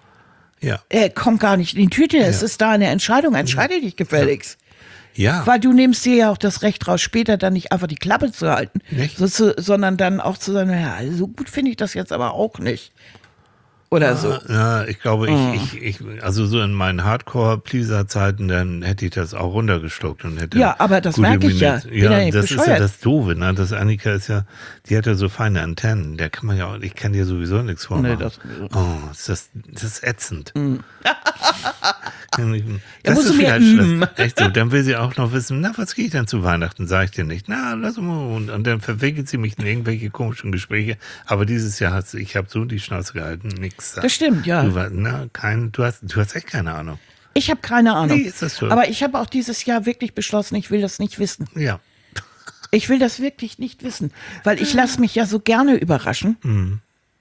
S1: Ja.
S3: Äh, komm gar nicht in die Tüte, es ist da eine Entscheidung, entscheide dich gefälligst.
S1: Ja.
S3: Weil du nimmst dir ja auch das Recht raus, später dann nicht einfach die Klappe zu halten,
S1: Nicht?
S3: so zu, sondern dann auch zu sagen, ja, so gut finde ich das jetzt aber auch nicht. Oder so.
S1: Ja, ich glaube, ich,
S3: Mhm.
S1: ich, ich, also so in meinen Hardcore-Pleaser-Zeiten, dann hätte ich das auch runtergeschluckt und hätte.
S3: Ja, aber das
S1: gute
S3: merke ich ja.
S1: Minuten-
S3: Bin ja
S1: Ja,
S3: nicht
S1: das ist ja
S3: bescheuert.
S1: das Doofe, ne? Das Annika ist ja, die hat ja so feine Antennen. Der kann man ja auch, ich kann dir sowieso nichts vormachen.
S3: Nee, das-
S1: oh, ist das, das ist ätzend.
S3: Ja,
S1: Das
S3: musst
S1: ist
S3: du mehr
S1: vielleicht
S3: üben.
S1: Stress. Echt so. Dann will sie auch noch wissen, na, was geht denn zu Weihnachten? Sag ich dir nicht. Na, lass mal. Und, und dann verwickelt sie mich in irgendwelche komischen Gespräche. Aber dieses Jahr hat sie, ich habe so die Schnauze gehalten, nix.
S3: Das stimmt, ja.
S1: Du, war, na, kein, du, hast, du hast echt keine Ahnung.
S3: Ich habe keine Ahnung.
S1: Nee, ist das so.
S3: Aber ich habe auch dieses Jahr wirklich beschlossen, ich will das nicht wissen.
S1: Ja.
S3: Ich will das wirklich nicht wissen, weil ich lasse mich ja so gerne überraschen.
S1: Mhm.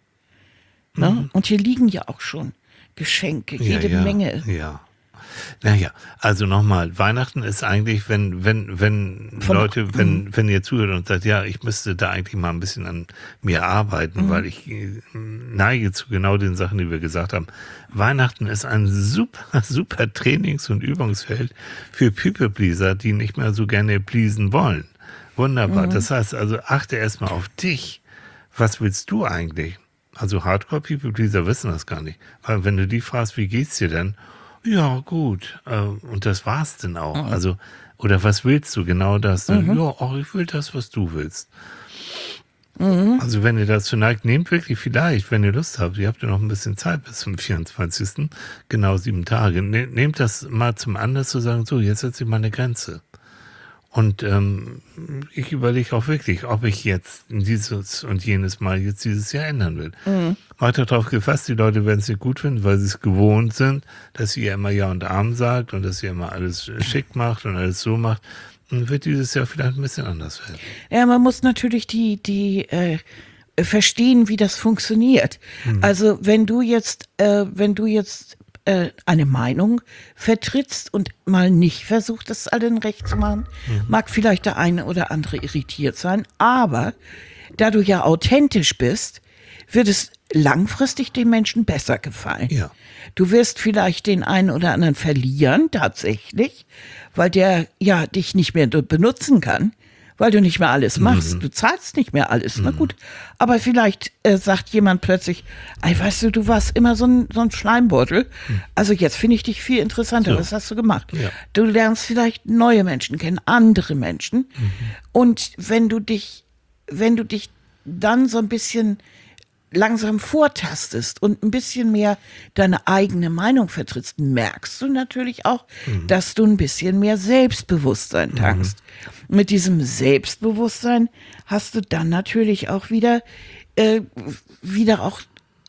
S3: Ne?
S1: Mhm.
S3: Und hier liegen ja auch schon Geschenke, jede
S1: ja, ja,
S3: Menge.
S1: Ja. Naja, also nochmal, Weihnachten ist eigentlich, wenn, wenn, wenn
S3: Von-
S1: Leute, wenn, wenn ihr zuhört und sagt, ja, ich müsste da eigentlich mal ein bisschen an mir arbeiten, weil ich äh, neige zu genau den Sachen, die wir gesagt haben. Weihnachten ist ein super, super Trainings- und Übungsfeld für People-Pleaser, die nicht mehr so gerne pleasen wollen. Wunderbar. Das heißt also, achte erstmal auf dich. Was willst du eigentlich? Also Hardcore-People-Pleaser wissen das gar nicht. Weil wenn du die fragst, wie geht's dir denn? Ja, gut. Äh, Und das war's denn auch. Also, oder was willst du? Genau das. Dann, ja, oh, ich will das, was du willst. Also, wenn ihr dazu neigt, nehmt wirklich vielleicht, wenn ihr Lust habt, ihr habt ja noch ein bisschen Zeit bis zum vierundzwanzigsten Genau sieben Tage. Ne, nehmt das mal zum Anlass zu sagen, so, jetzt setze ich mal eine Grenze. Und ähm, ich überlege auch wirklich, ob ich jetzt dieses und jenes Mal jetzt dieses Jahr ändern will. Mhm. Heute darauf gefasst, die Leute werden es nicht gut finden, weil sie es gewohnt sind, dass ihr immer Ja und Amen sagt und dass ihr immer alles schick macht und alles so macht. Und wird dieses Jahr vielleicht ein bisschen anders werden.
S3: Ja, man muss natürlich die, die äh, verstehen, wie das funktioniert. Also wenn du jetzt, äh, wenn du jetzt äh, eine Meinung vertrittst und mal nicht versucht, das allen recht zu machen, mag vielleicht der eine oder andere irritiert sein, aber da du ja authentisch bist, wird es langfristig den Menschen besser gefallen.
S1: Ja.
S3: Du wirst vielleicht den einen oder anderen verlieren, tatsächlich, weil der ja dich nicht mehr benutzen kann, weil du nicht mehr alles machst. Mhm. Du zahlst nicht mehr alles. Mhm. Na gut. Aber vielleicht äh, sagt jemand plötzlich, ey, weißt du, du warst immer so ein, so ein Schleimbeutel. Mhm. Also jetzt finde ich dich viel interessanter. So. Was hast du gemacht? Ja. Du lernst vielleicht neue Menschen kennen, andere Menschen. Mhm. Und wenn du dich, wenn du dich dann so ein bisschen langsam vortastest und ein bisschen mehr deine eigene Meinung vertrittst, merkst du natürlich auch, mhm. dass du ein bisschen mehr Selbstbewusstsein tankst. Mhm. Mit diesem Selbstbewusstsein hast du dann natürlich auch wieder, äh, wieder auch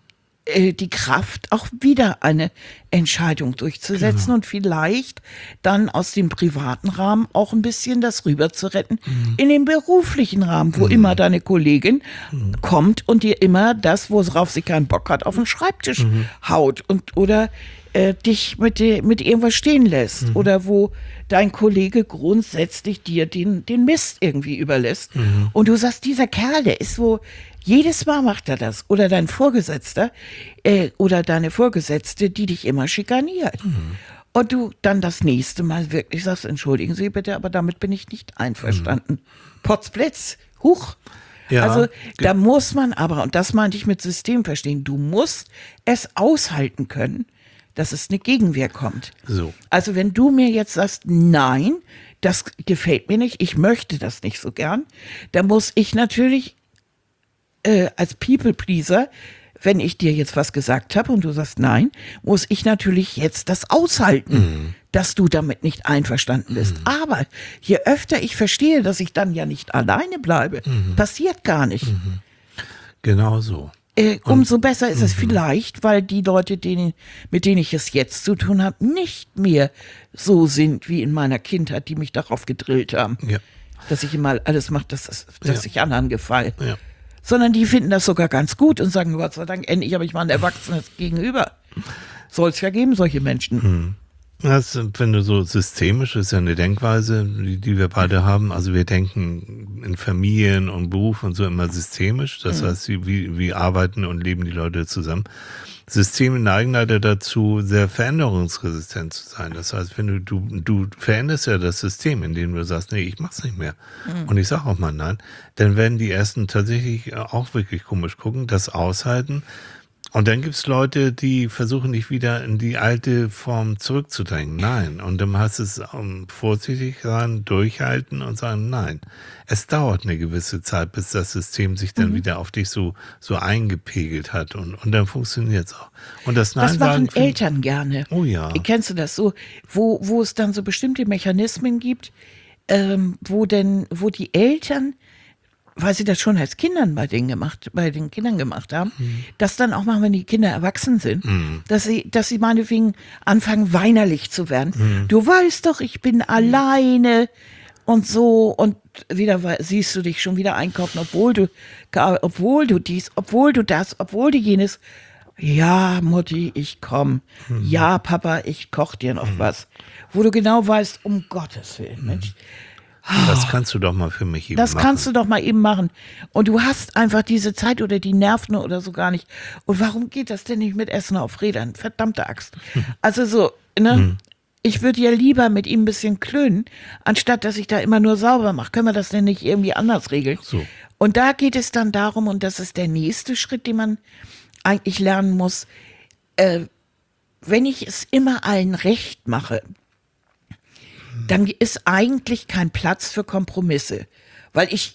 S3: äh, die Kraft, auch wieder eine Entscheidung durchzusetzen genau. und vielleicht dann aus dem privaten Rahmen auch ein bisschen das rüber zu retten mhm. in den beruflichen Rahmen, wo mhm. immer deine Kollegin mhm. kommt und dir immer das, worauf sie keinen Bock hat, auf den Schreibtisch mhm. haut und oder äh, dich mit, de, mit irgendwas stehen lässt mhm. oder wo dein Kollege grundsätzlich dir den, den Mist irgendwie überlässt mhm. und du sagst, dieser Kerl, der ist so, jedes Mal macht er das. Oder dein Vorgesetzter äh, oder deine Vorgesetzte, die dich immer schikaniert. Mhm. Und du dann das nächste Mal wirklich sagst, entschuldigen Sie bitte, aber damit bin ich nicht einverstanden. Mhm. Potzblitz, huch. Ja, also da muss man aber, und das meinte ich mit System verstehen, du musst es aushalten können, dass es eine Gegenwehr kommt. So. Also wenn du mir jetzt sagst, nein, das gefällt mir nicht, ich möchte das nicht so gern, dann muss ich natürlich Äh, als People-Pleaser, wenn ich dir jetzt was gesagt habe und du sagst nein, muss ich natürlich jetzt das aushalten, mhm. dass du damit nicht einverstanden bist. Mhm. Aber je öfter ich verstehe, dass ich dann ja nicht alleine bleibe, mhm. passiert gar nicht.
S1: Mhm. Genau so.
S3: Äh, umso besser ist es vielleicht, weil die Leute, denen, mit denen ich es jetzt zu tun habe, nicht mehr so sind wie in meiner Kindheit, die mich darauf gedrillt haben, ja. dass ich immer alles mache, dass, dass ja. ich anderen gefalle. Ja. Sondern die finden das sogar ganz gut und sagen, Gott sei Dank, endlich habe ich mal ein Erwachsenes gegenüber. Soll es ja geben, solche Menschen.
S1: Hm. Das, wenn du so systemisch, ist ja eine Denkweise, die, die wir beide haben. Also wir denken in Familien und Beruf und so immer systemisch. Das mhm. heißt, wie, wie arbeiten und leben die Leute zusammen. Systeme neigen leider dazu, sehr veränderungsresistent zu sein. Das heißt, wenn du, du, du veränderst ja das System, in dem du sagst, nee, ich mach's nicht mehr. Mhm. Und ich sag auch mal nein, dann werden die Ersten tatsächlich auch wirklich komisch gucken, das aushalten. Und dann gibt's Leute, die versuchen dich wieder in die alte Form zurückzudrängen. Nein. Und dann heißt es um, vorsichtig sein, durchhalten und sagen, nein. Es dauert eine gewisse Zeit, bis das System sich dann mhm. wieder auf dich so, so eingepegelt hat. Und, und dann funktioniert's auch. Und das Nein
S3: Das machen
S1: sagen,
S3: Eltern gerne.
S1: Oh ja.
S3: Kennst du das so? Wo, wo es dann so bestimmte Mechanismen gibt, ähm, wo denn, wo die Eltern weil sie das schon als Kindern bei denen gemacht, bei den Kindern gemacht haben, mhm. das dann auch machen, wenn die Kinder erwachsen sind, mhm. dass sie, dass sie meinetwegen anfangen, weinerlich zu werden. Mhm. Du weißt doch, ich bin mhm. alleine und so, und wieder siehst du dich schon wieder einkaufen, obwohl du, obwohl du dies, obwohl du das, obwohl du jenes. Ja, Mutti, ich komm. Mhm. Ja, Papa, ich koch dir noch mhm. was. Wo du genau weißt, um Gottes Willen, Mensch.
S1: Das kannst du doch mal für mich eben
S3: das
S1: machen.
S3: Das kannst du doch mal eben machen. Und du hast einfach diese Zeit oder die Nerven oder so gar nicht. Und warum geht das denn nicht mit Essen auf Rädern? Verdammte Axt. Also so, ne? Mhm. Ich würde ja lieber mit ihm ein bisschen klönen, anstatt dass ich da immer nur sauber mache. Können wir das denn nicht irgendwie anders regeln?
S1: So.
S3: Und da geht es dann darum, und das ist der nächste Schritt, den man eigentlich lernen muss, äh, wenn ich es immer allen recht mache, dann ist eigentlich kein Platz für Kompromisse, weil ich,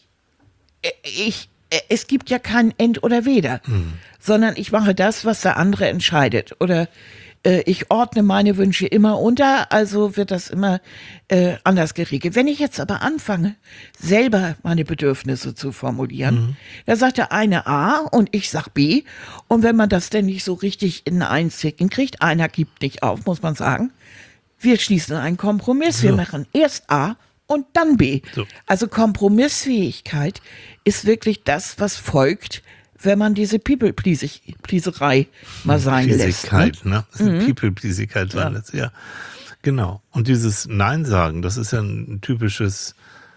S3: ich, es gibt ja kein End oder Weder, mhm. sondern ich mache das, was der andere entscheidet, oder äh, ich ordne meine Wünsche immer unter, also wird das immer äh, anders geregelt. Wenn ich jetzt aber anfange, selber meine Bedürfnisse zu formulieren, mhm. da sagt der eine A und ich sag B, und wenn man das denn nicht so richtig in einen Zicken kriegt, einer gibt nicht auf, muss man sagen, wir schließen einen Kompromiss. Wir so. machen erst A und dann B. So. Also Kompromissfähigkeit ist wirklich das, was folgt, wenn man diese People-Pleaserei mal sein lässt. Ne?
S1: ne? Mhm. People-Pleasigkeit war das, ja. Genau. Und dieses Nein sagen, das ist ja ein typisches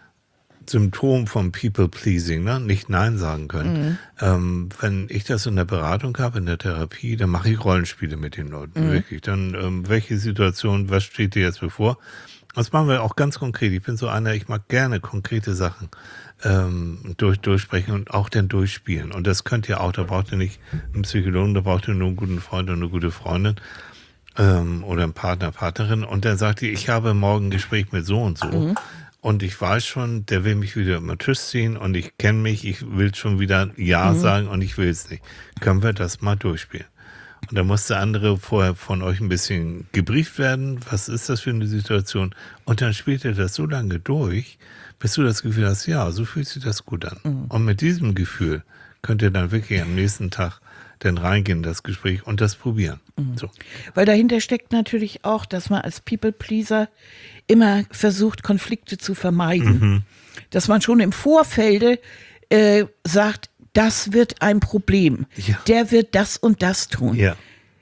S1: Symptom vom People-Pleasing, ne? Nicht Nein sagen können. Mhm. Ähm, wenn ich das in der Beratung habe, in der Therapie, dann mache ich Rollenspiele mit den Leuten, mhm. wirklich. Dann, ähm, welche Situation, was steht dir jetzt bevor? Das machen wir auch ganz konkret. Ich bin so einer, ich mag gerne konkrete Sachen ähm, durch, durchsprechen und auch dann durchspielen. Und das könnt ihr auch, da braucht ihr nicht einen Psychologen, da braucht ihr nur einen guten Freund und eine gute Freundin ähm, oder einen Partner, Partnerin. Und dann sagt ihr, ich habe morgen ein Gespräch mit so und so. Mhm. Und ich weiß schon, der will mich wieder über den Tisch ziehen und ich kenne mich, ich will schon wieder Ja mhm. sagen und ich will es nicht. Können wir das mal durchspielen? Und da muss der andere vorher von euch ein bisschen gebrieft werden. Was ist das für eine Situation? Und dann spielt er das so lange durch, bis du das Gefühl hast, ja, so fühlt sich das gut an. Mhm. Und mit diesem Gefühl könnt ihr dann wirklich am nächsten Tag dann reingehen in das Gespräch und das probieren. Mhm. So.
S3: Weil dahinter steckt natürlich auch, dass man als People-Pleaser immer versucht, Konflikte zu vermeiden. Mhm. Dass man schon im Vorfelde äh, sagt, das wird ein Problem. Ja. Der wird das und das tun.
S1: Ja.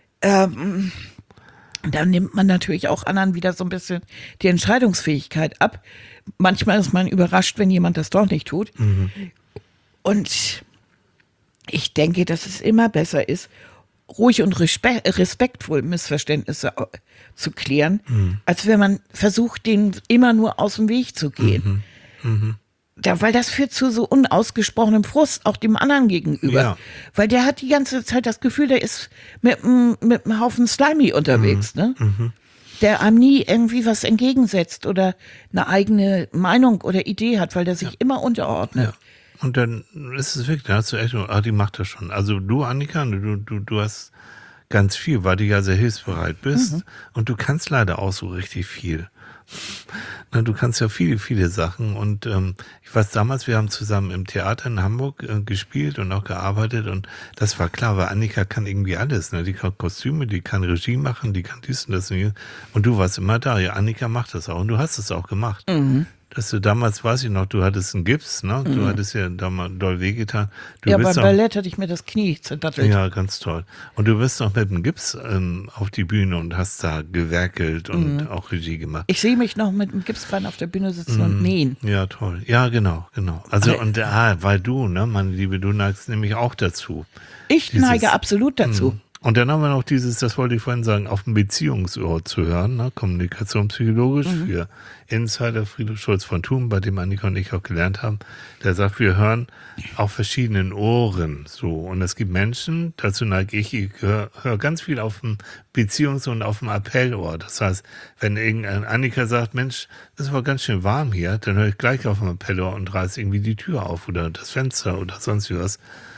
S3: Ähm, dann nimmt man natürlich auch anderen wieder so ein bisschen die Entscheidungsfähigkeit ab. Manchmal ist man überrascht, wenn jemand das doch nicht tut. Mhm. Und ich denke, dass es immer besser ist, ruhig und respe- respektvoll Missverständnisse zu klären, mhm. als wenn man versucht, denen immer nur aus dem Weg zu gehen. Mhm. Mhm. Da, weil das führt zu so unausgesprochenem Frust, auch dem anderen gegenüber. Ja. Weil der hat die ganze Zeit das Gefühl, der ist mit, mit einem Haufen Slimy unterwegs, mhm. ne? Mhm. Der einem nie irgendwie was entgegensetzt oder eine eigene Meinung oder Idee hat, weil der sich ja. immer unterordnet.
S1: Ja. Und dann ist es wirklich, da hast du echt, ah, die macht das schon. Also du, Annika, du, du, du hast ganz viel, weil du ja sehr hilfsbereit bist. Mhm. Und du kannst leider auch so richtig viel. Na, du kannst ja viele, viele Sachen. Und ähm, ich weiß damals, wir haben zusammen im Theater in Hamburg äh, gespielt und auch gearbeitet. Und das war klar, weil Annika kann irgendwie alles. Ne? Die kann Kostüme, die kann Regie machen, die kann dies und das. Und du warst immer da. Ja, Annika macht das auch. Und du hast es auch gemacht. Mhm. Dass du damals, weiß ich noch, du hattest einen Gips, ne? Du mhm. hattest ja damals doll wehgetan. Du
S3: ja,
S1: bist
S3: beim
S1: auch,
S3: Ballett hatte ich mir das Knie zerdattelt.
S1: Ja, ganz toll. Und du bist noch mit dem Gips ähm, auf die Bühne und hast da gewerkelt und mhm. auch Regie gemacht.
S3: Ich sehe mich noch mit dem Gipsbein auf der Bühne sitzen mhm. und nähen.
S1: Ja, toll. Ja, genau, genau. Also, Aber, und ah, weil du, ne, meine Liebe, du neigst nämlich auch dazu.
S3: Ich Dieses, neige absolut dazu.
S1: Mh. Und dann haben wir noch dieses, das wollte ich vorhin sagen, auf dem Beziehungsohr zu hören, ne? Kommunikationspsychologisch mhm. für Insider Friedrich Schulz von Thun, bei dem Annika und ich auch gelernt haben. Der sagt, wir hören auf verschiedenen Ohren so. Und es gibt Menschen, dazu neige ich, ich höre hör ganz viel auf dem Beziehungs- und auf dem Appellohr. Das heißt, wenn irgendein Annika sagt, Mensch, das war ganz schön warm hier, dann höre ich gleich auf dem Appellohr und reiße irgendwie die Tür auf oder das Fenster oder sonst was.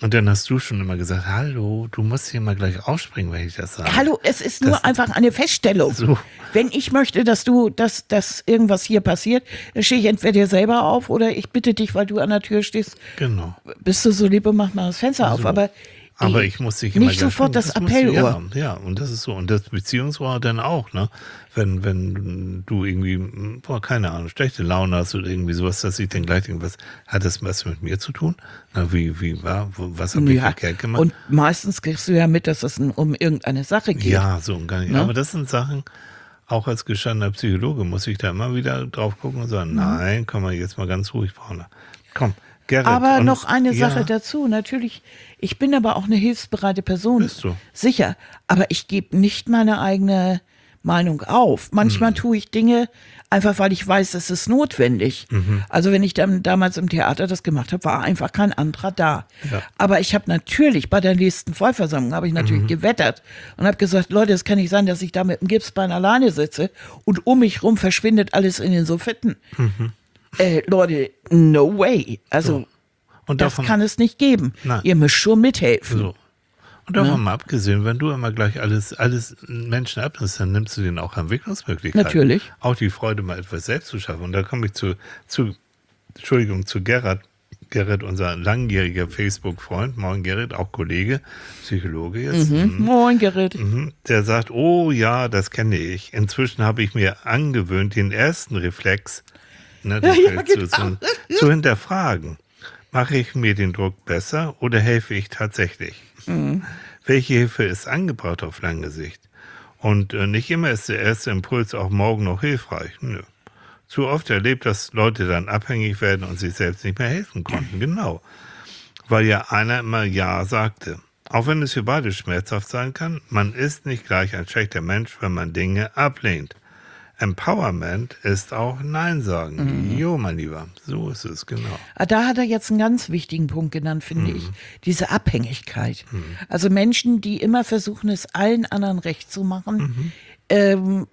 S1: Und dann hast du schon immer gesagt, hallo, du musst hier mal gleich aufspringen, wenn ich das sage.
S3: Hallo, es ist nur
S1: Das-
S3: einfach eine Feststellung.
S1: So.
S3: Wenn ich möchte, dass du, dass, dass irgendwas hier passiert, dann stehe ich entweder dir selber auf oder ich bitte dich, weil du an der Tür stehst,
S1: Genau.
S3: bist du so lieb und mach mal das Fenster auf.
S1: So.
S3: Aber,
S1: Aber
S3: die-
S1: ich muss dich immer
S3: nicht
S1: gleich-
S3: sofort das,
S1: musst du-
S3: Appellohr.
S1: Ja, ja, und das ist so. Und das Beziehungsohr dann auch, ne? Wenn, wenn du irgendwie, boah, keine Ahnung, schlechte Laune hast oder irgendwie sowas, dass ich dann gleich denke, was hat das was mit mir zu tun? Na, wie, wie war, wo- was habe ich
S3: Ja,
S1: verkehrt gemacht?
S3: und meistens kriegst du ja mit, dass es um irgendeine Sache geht.
S1: Ja, so und gar nicht.
S3: Ne?
S1: Aber das sind Sachen, auch als gestandener Psychologe muss ich da immer wieder drauf gucken und sagen,
S3: Mhm.
S1: nein, komm mal jetzt mal ganz ruhig, Paula. Komm, Gerrit.
S3: Aber
S1: und,
S3: noch eine
S1: ja,
S3: Sache dazu. Natürlich, ich bin aber auch eine hilfsbereite Person.
S1: Bist du.
S3: Sicher. Aber ich gebe nicht meine eigene Meinung auf. Manchmal
S1: Mhm.
S3: tue ich Dinge einfach, weil ich weiß, es ist notwendig.
S1: Mhm.
S3: Also wenn ich dann damals im Theater das gemacht habe, war einfach kein anderer da.
S1: Ja.
S3: Aber ich habe natürlich bei der nächsten Vollversammlung habe ich natürlich
S1: Mhm.
S3: gewettert und habe gesagt, Leute, es kann nicht sein, dass ich da mit dem Gipsbein alleine sitze und um mich rum verschwindet alles in den Soffitten.
S1: Mhm.
S3: Äh, Leute, no way. Also
S1: Und
S3: das
S1: davon,
S3: kann es nicht geben.
S1: Nein.
S3: Ihr müsst schon mithelfen.
S1: so. Und davon mal abgesehen, wenn du immer gleich alles, alles Menschen abnimmst, dann nimmst du denen auch Entwicklungsmöglichkeiten.
S3: Natürlich.
S1: Auch die Freude, mal etwas selbst zu schaffen. Und da komme ich zu, zu Entschuldigung, zu Gerhard. Gerrit, unser langjähriger Facebook-Freund, moin Gerrit, auch Kollege, Psychologe jetzt.
S3: Mhm. Moin, Gerrit.
S1: Mhm. Der sagt, oh ja, das kenne ich. Inzwischen habe ich mir angewöhnt, den ersten Reflex ne, den
S3: Ja,
S1: Feld
S3: genau.
S1: zu, zu, zu hinterfragen. Mache ich mir den Druck besser oder helfe ich tatsächlich?
S3: Mhm.
S1: Welche Hilfe ist angebracht auf lange Sicht? Und äh, nicht immer ist der erste Impuls auch morgen noch hilfreich. Nö. Zu oft erlebt, dass Leute dann abhängig werden und sich selbst nicht mehr helfen konnten. Genau. Weil ja einer immer Ja sagte. Auch wenn es für beide schmerzhaft sein kann, man ist nicht gleich ein schlechter Mensch, wenn man Dinge ablehnt. Empowerment ist auch Nein sagen.
S3: Mhm.
S1: Jo, mein Lieber, so ist es, genau.
S3: Ah, Da hat er jetzt einen ganz wichtigen Punkt genannt, finde ich. Diese Abhängigkeit. Also Menschen, die immer versuchen, es allen anderen recht zu machen, ähm,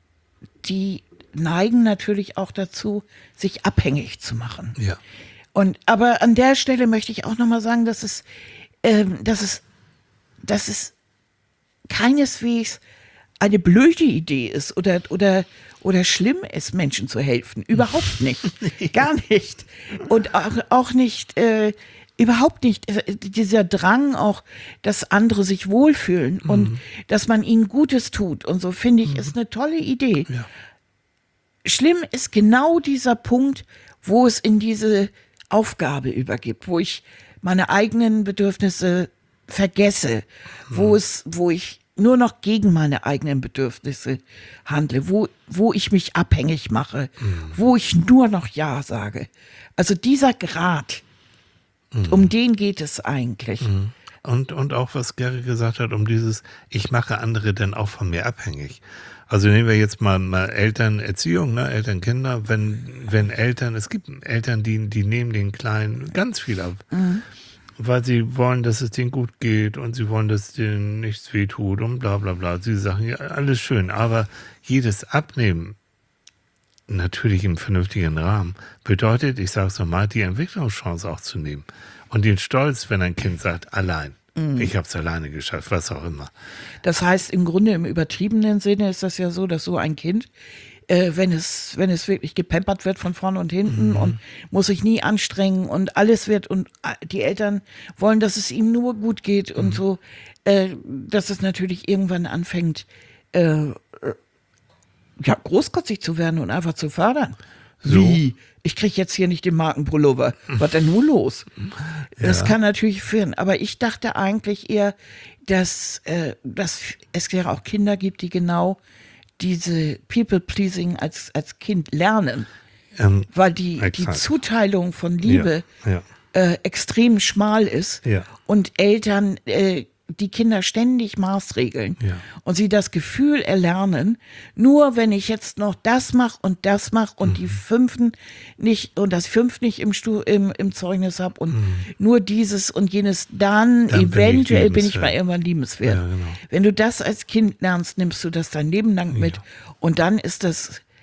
S3: die neigen natürlich auch dazu, sich abhängig zu machen.
S1: Ja.
S3: Und aber an der Stelle möchte ich auch nochmal sagen, dass es, ähm, dass es, dass es keineswegs eine blöde Idee ist oder, oder, oder schlimm ist, Menschen zu helfen. Überhaupt nicht. Gar nicht. Und auch, auch nicht, äh, überhaupt nicht. Äh, Dieser Drang auch, dass andere sich wohlfühlen und dass man ihnen Gutes tut und so, finde ich, ist eine tolle Idee.
S1: Ja.
S3: Schlimm ist genau dieser Punkt, wo es in diese Aufgabe übergibt, wo ich meine eigenen Bedürfnisse vergesse, wo es, wo ich nur noch gegen meine eigenen Bedürfnisse handle, wo, wo ich mich abhängig mache, wo ich nur noch Ja sage. Also dieser Grad, um den geht es eigentlich.
S1: Und, und auch, was Gary gesagt hat, um dieses, ich mache andere dann auch von mir abhängig. Also nehmen wir jetzt mal, mal Elternerziehung, ne? Eltern, Kinder, wenn, wenn Eltern, es gibt Eltern, die, die nehmen den Kleinen ganz viel ab, weil sie wollen, dass es denen gut geht und sie wollen, dass denen nichts wehtut und bla bla bla. Sie sagen, ja, alles schön, aber jedes Abnehmen, natürlich im vernünftigen Rahmen, bedeutet, ich sage es nochmal, die Entwicklungschance auch zu nehmen. Und den Stolz, wenn ein Kind sagt, allein, ich habe es alleine geschafft, was auch immer.
S3: Das heißt, im Grunde im übertriebenen Sinne ist das ja so, dass so ein Kind, äh, wenn es, wenn es wirklich gepampert wird von vorne und hinten
S1: Mhm.
S3: und muss sich nie anstrengen und alles wird und äh, die Eltern wollen, dass es ihm nur gut geht und
S1: Mhm.
S3: so, äh, dass es natürlich irgendwann anfängt, äh, ja, großkotzig zu werden und einfach zu fördern.
S1: So.
S3: Wie? Ich kriege jetzt hier nicht den Markenpullover. Was denn nun los? Das
S1: Ja.
S3: kann natürlich führen. Aber ich dachte eigentlich eher, dass, äh, dass es ja auch Kinder gibt, die genau diese People-Pleasing als, als Kind lernen.
S1: Ähm,
S3: Weil die, die
S1: Exakt.
S3: Zuteilung von Liebe
S1: Ja, ja.
S3: Äh, extrem schmal ist
S1: Ja.
S3: und Eltern äh, die Kinder ständig maßregeln
S1: Ja.
S3: und sie das Gefühl erlernen, nur wenn ich jetzt noch das mache und das mache und
S1: Mhm.
S3: die Fünften nicht und das Fünf nicht im, Stu im, im Zeugnis habe und nur dieses und jenes, dann,
S1: Mhm. Dann bin ich
S3: eventuell bin ich
S1: liebenswert.
S3: mal irgendwann liebenswert.
S1: Ja, genau.
S3: Wenn du das als Kind lernst, nimmst du das dein Leben lang mit und dann ist das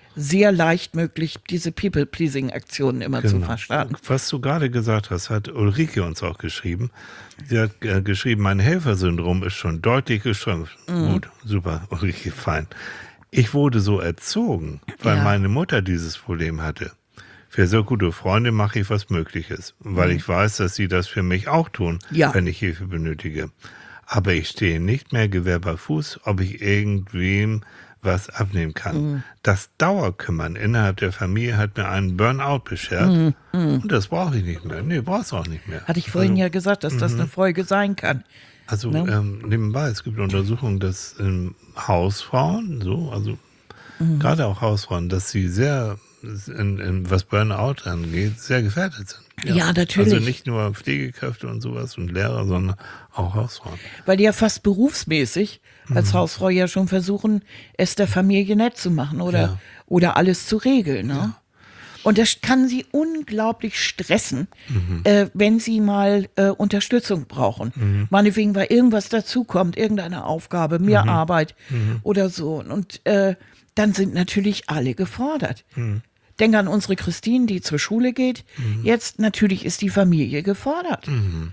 S3: sehr leicht möglich, diese People-Pleasing-Aktionen immer zu verstarten.
S1: Was du gerade gesagt hast, hat Ulrike uns auch geschrieben. Sie hat äh, geschrieben, mein Helfersyndrom ist schon deutlich geschrumpft. Mhm. Gut, super, Ulrike, fein. Ich wurde so erzogen, weil
S3: Ja.
S1: meine Mutter dieses Problem hatte. Für so gute Freunde mache ich was Mögliches, weil
S3: Mhm.
S1: ich weiß, dass sie das für mich auch tun,
S3: Ja.
S1: wenn ich Hilfe benötige. Aber ich stehe nicht mehr Gewehr bei Fuß, ob ich irgendwem was abnehmen kann.
S3: Mhm.
S1: Das Dauerkümmern innerhalb der Familie hat mir einen Burnout beschert.
S3: Mhm.
S1: Und das brauche ich nicht mehr. Nee, brauchst du auch nicht mehr.
S3: Hatte ich vorhin
S1: also,
S3: ja gesagt, dass das eine Folge sein kann.
S1: Also
S3: Ne?
S1: ähm, nebenbei, es gibt Untersuchungen, dass ähm, Hausfrauen, so, also gerade auch Hausfrauen, dass sie sehr, in, in, was Burnout angeht, sehr gefährdet sind.
S3: Ja, natürlich.
S1: Also nicht nur Pflegekräfte und sowas und Lehrer, sondern auch Hausfrauen.
S3: Weil die ja fast berufsmäßig als Hausfrau ja schon versuchen, es der Familie nett zu machen oder,
S1: Ja.
S3: oder alles zu regeln. Ne? Und das kann sie unglaublich stressen, äh, wenn sie mal äh, Unterstützung brauchen. Meinetwegen, weil irgendwas dazukommt, irgendeine Aufgabe, mehr Arbeit oder so. Und äh, dann sind natürlich alle gefordert. Denk an unsere Christine, die zur Schule geht. Jetzt natürlich ist die Familie gefordert.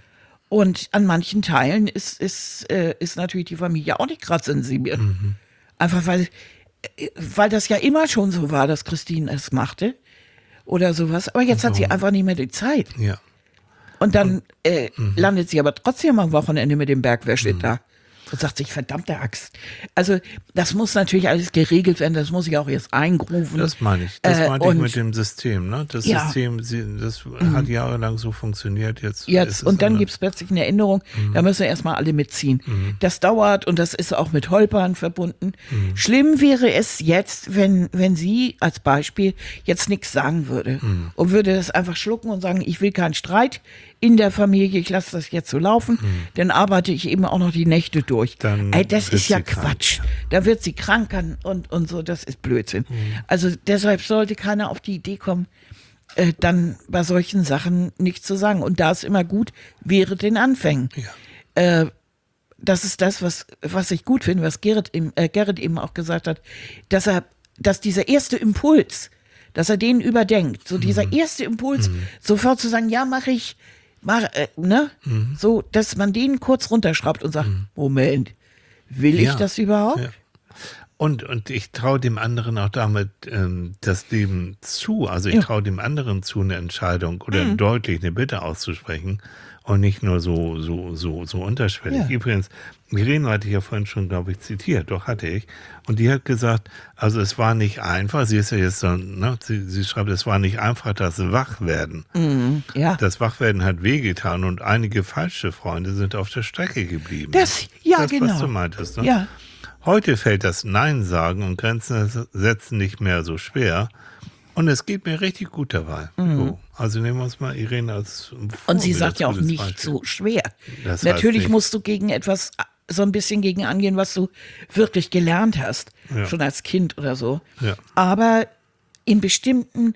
S3: Und an manchen Teilen ist, ist, äh, ist natürlich die Familie auch nicht gerade sensibel. Einfach weil, äh, weil das ja immer schon so war, dass Christine es machte oder sowas. Aber jetzt hat sie einfach nicht mehr die Zeit.
S1: Ja.
S3: Und dann äh, landet sie aber trotzdem am Wochenende mit dem Bergwäsche da. Und sagt sich, verdammte Axt. Also das muss natürlich alles geregelt werden, das muss ich auch jetzt eingrufen.
S1: Das meine ich. Das
S3: Äh,
S1: meinte ich
S3: und-
S1: mit dem System. Ne? Das
S3: Ja.
S1: System, sie- das hat jahrelang so funktioniert. Jetzt, ist
S3: Jetzt,
S1: es
S3: und dann
S1: anders.
S3: gibt es plötzlich eine Änderung, da müssen erstmal alle mitziehen. Das dauert und das ist auch mit Holpern verbunden. Schlimm wäre es jetzt, wenn, wenn sie als Beispiel jetzt nichts sagen würde und würde das einfach schlucken und sagen, ich will keinen Streit in der Familie, ich lasse das jetzt so laufen, dann arbeite ich eben auch noch die Nächte durch.
S1: Dann
S3: Ey, das
S1: wird
S3: ist ja
S1: sie krank.
S3: Quatsch. Da wird sie krank an und, und so, das ist Blödsinn. Also deshalb sollte keiner auf die Idee kommen, äh, dann bei solchen Sachen nichts zu sagen. Und da ist immer gut, wäre den Anfängen. Äh, das ist das, was, was ich gut finde, was Gerrit, eben- äh, Gerrit eben auch gesagt hat, dass er, dass dieser erste Impuls, dass er den überdenkt, so dieser erste Impuls, sofort zu sagen, ja, mache ich, mach, äh, ne? So, dass man den kurz runterschraubt und sagt, Moment, will
S1: Ja.
S3: ich das überhaupt?
S1: Ja. Und, und ich traue dem anderen auch damit ähm, das Leben zu. Also ich
S3: Ja.
S1: traue dem anderen zu, eine Entscheidung oder deutlich eine Bitte auszusprechen und nicht nur so, so, so, so unterschwellig.
S3: Ja.
S1: Übrigens, Irene hatte ich ja vorhin schon, glaube ich, zitiert. Doch, hatte ich. Und die hat gesagt, also es war nicht einfach. Sie ist ja jetzt so, ne, sie, sie schreibt, es war nicht einfach, das Wachwerden.
S3: Ja.
S1: Das Wachwerden hat wehgetan und einige falsche Freunde sind auf der Strecke geblieben.
S3: Das, ja,
S1: das,
S3: genau.
S1: was du meintest, ne?
S3: Ja.
S1: Heute fällt das Nein sagen und Grenzen setzen nicht mehr so schwer. Und es geht mir richtig gut dabei. So. Also nehmen wir uns mal Irene als Vorbild,
S3: Mhm. Und sie sagt ja auch
S1: als gutes
S3: nicht
S1: Beispiel.
S3: so schwer.
S1: Das heißt
S3: Natürlich
S1: nicht-
S3: musst du gegen etwas so ein bisschen gegen angehen, was du wirklich gelernt hast,
S1: Ja.
S3: schon als Kind oder so.
S1: Ja.
S3: Aber in bestimmten,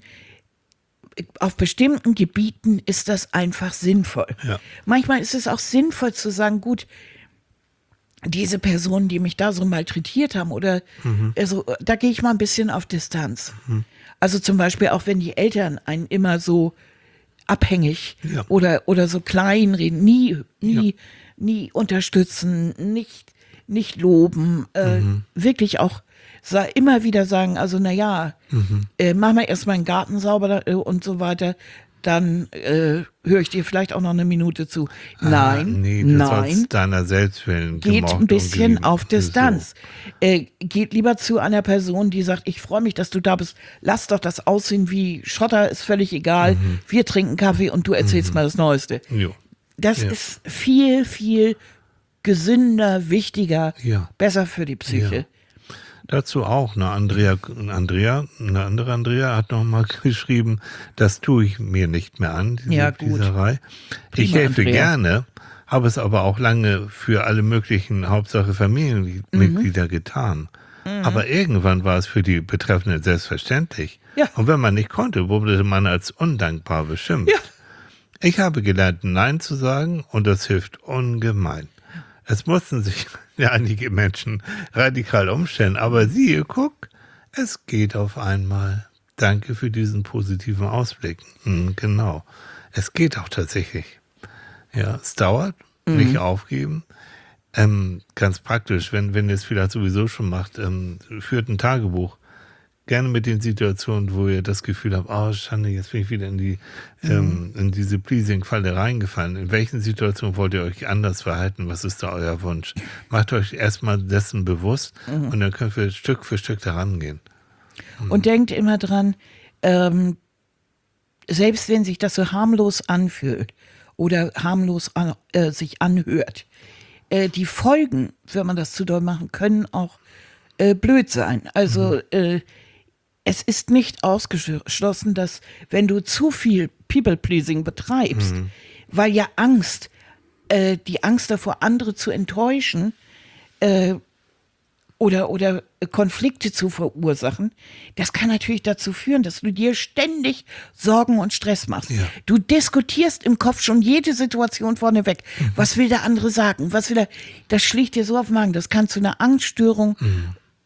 S3: auf bestimmten Gebieten ist das einfach sinnvoll.
S1: Ja.
S3: Manchmal ist es auch sinnvoll zu sagen, gut, diese Personen, die mich da so malträtiert haben, oder
S1: Mhm.
S3: also, da gehe ich mal ein bisschen auf Distanz. Also zum Beispiel auch wenn die Eltern einen immer so abhängig
S1: Ja.
S3: oder, oder so klein reden, nie, nie, nie unterstützen, nicht, nicht loben, äh,
S1: Mhm.
S3: wirklich auch sa immer wieder sagen, also naja,
S1: Mhm.
S3: äh, mach mal erst mal den Garten sauber äh, und so weiter, dann äh, höre ich dir vielleicht auch noch eine Minute zu. Nein,
S1: Ah, nee, du
S3: nein.
S1: sollst deiner selbst willen
S3: Geht
S1: gemocht
S3: ein
S1: und
S3: bisschen
S1: geliebt.
S3: auf Distanz.
S1: So.
S3: Äh, geht lieber zu einer Person, die sagt, ich freue mich, dass du da bist. Lass doch das aussehen wie Schotter, ist völlig egal.
S1: Mhm.
S3: Wir trinken Kaffee und du erzählst mal das Neueste.
S1: Jo.
S3: Das
S1: Ja.
S3: ist viel, viel gesünder, wichtiger,
S1: Ja.
S3: besser für die Psyche.
S1: Ja. Dazu auch, eine Andrea, Andrea, eine andere Andrea hat nochmal geschrieben, das tue ich mir nicht mehr an, diese
S3: Ja, gut.
S1: Fließerei. Ich
S3: Prima,
S1: helfe
S3: Andrea.
S1: gerne, habe es aber auch lange für alle möglichen, Hauptsache Familienmitglieder
S3: Mhm.
S1: getan. Aber irgendwann war es für die Betreffenden selbstverständlich.
S3: Ja.
S1: Und wenn man nicht konnte, wurde man als undankbar beschimpft.
S3: Ja.
S1: Ich habe gelernt, Nein zu sagen und das hilft ungemein. Es mussten sich einige Menschen radikal umstellen, aber siehe, guck, Es geht auf einmal. Danke für diesen positiven Ausblick. Hm, genau. Es geht auch tatsächlich. Ja, es dauert, mhm. nicht aufgeben. Ähm, ganz praktisch, wenn, wenn ihr es vielleicht sowieso schon macht, ähm, führt ein Tagebuch. Gerne mit den Situationen, wo ihr das Gefühl habt, oh Schande, jetzt bin ich wieder in die mhm. ähm, in diese Pleasing-Falle reingefallen. In welchen Situationen wollt ihr euch anders verhalten? Was ist da euer Wunsch? Macht euch erstmal dessen bewusst mhm. und dann könnt ihr Stück für Stück da rangehen. Mhm.
S3: Und denkt immer dran, ähm, selbst wenn sich das so harmlos anfühlt oder harmlos an, äh, sich anhört, äh, die Folgen, wenn man das zu doll machen, können auch äh, blöd sein. Also mhm. äh, es ist nicht ausgeschlossen, dass wenn du zu viel People-Pleasing betreibst, mhm. weil ja Angst, äh, die Angst davor, andere zu enttäuschen äh, oder, oder Konflikte zu verursachen, das kann natürlich dazu führen, dass du dir ständig Sorgen und Stress machst.
S1: Ja.
S3: Du diskutierst im Kopf schon jede Situation vorneweg. Mhm. Was will der andere sagen? Was will er? Das schlägt dir so auf den Magen. Das kann zu einer Angststörung mhm.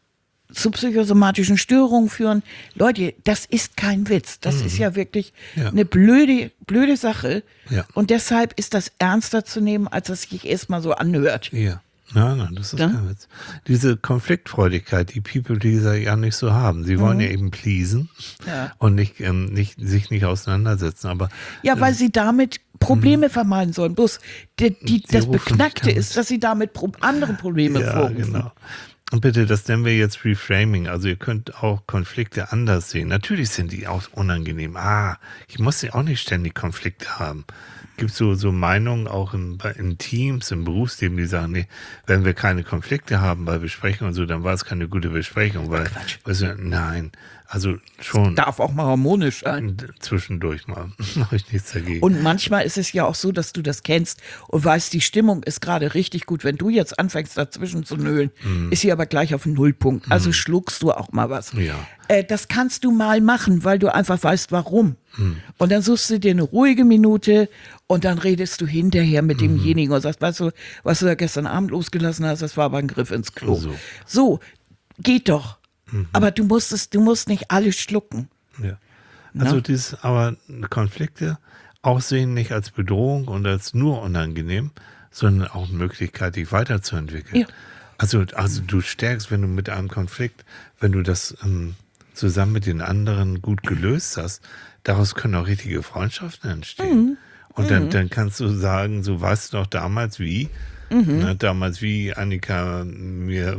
S3: zu psychosomatischen Störungen führen. Leute, das ist kein Witz. Das mhm. ist ja wirklich
S1: ja.
S3: eine blöde, blöde Sache.
S1: Ja.
S3: Und deshalb ist das ernster zu nehmen, als es sich erstmal so anhört.
S1: Ja. Nein, nein, das ist
S3: ja?
S1: kein Witz. Diese Konfliktfreudigkeit, die People-Pleaser ja nicht so haben. Sie wollen mhm. ja eben pleasen
S3: ja.
S1: und nicht, ähm, nicht, sich nicht auseinandersetzen. Aber,
S3: ja, weil
S1: ähm,
S3: sie damit Probleme vermeiden sollen. Bloß die, die, das Beknackte ist, dass sie damit pro- andere Probleme
S1: ja,
S3: vorrufen.
S1: Genau. Und bitte, das nennen wir jetzt Reframing. Also ihr könnt auch Konflikte anders sehen. Natürlich sind die auch unangenehm. Ah, ich muss ja auch nicht ständig Konflikte haben. Gibt es so, so Meinungen auch in, in Teams, im Berufsleben, die sagen, nee, wenn wir keine Konflikte haben bei Besprechungen und so, dann war es keine gute Besprechung. Weil, weißt du, nein, also schon.
S3: Darf auch mal harmonisch sein.
S1: Zwischendurch mal. Mache ich nichts dagegen.
S3: Und manchmal ist es ja auch so, dass du das kennst und weißt, die Stimmung ist gerade richtig gut. Wenn du jetzt anfängst, dazwischen zu nölen, mm. ist sie aber gleich auf den Nullpunkt. Also mm. schluckst du auch mal was.
S1: Ja.
S3: Äh, das kannst du mal machen, weil du einfach weißt, warum. Mm. Und dann suchst du dir eine ruhige Minute und dann redest du hinterher mit
S1: mm.
S3: demjenigen und sagst, weißt du, was du da gestern Abend losgelassen hast, das war aber ein Griff ins Klo.
S1: So,
S3: so geht doch.
S1: Mhm.
S3: Aber du musst es, du musst nicht alles schlucken.
S1: Ja. Also
S3: Na?
S1: dieses, aber Konflikte auch sehen nicht als Bedrohung und als nur unangenehm, sondern auch eine Möglichkeit, dich weiterzuentwickeln.
S3: Ja.
S1: Also, also du stärkst, wenn du mit einem Konflikt, wenn du das ähm, zusammen mit den anderen gut gelöst hast, daraus können auch richtige Freundschaften entstehen. Mhm. Und dann, mhm. dann kannst du sagen, so weißt du noch damals wie, Mhm. Ne, damals wie Annika mir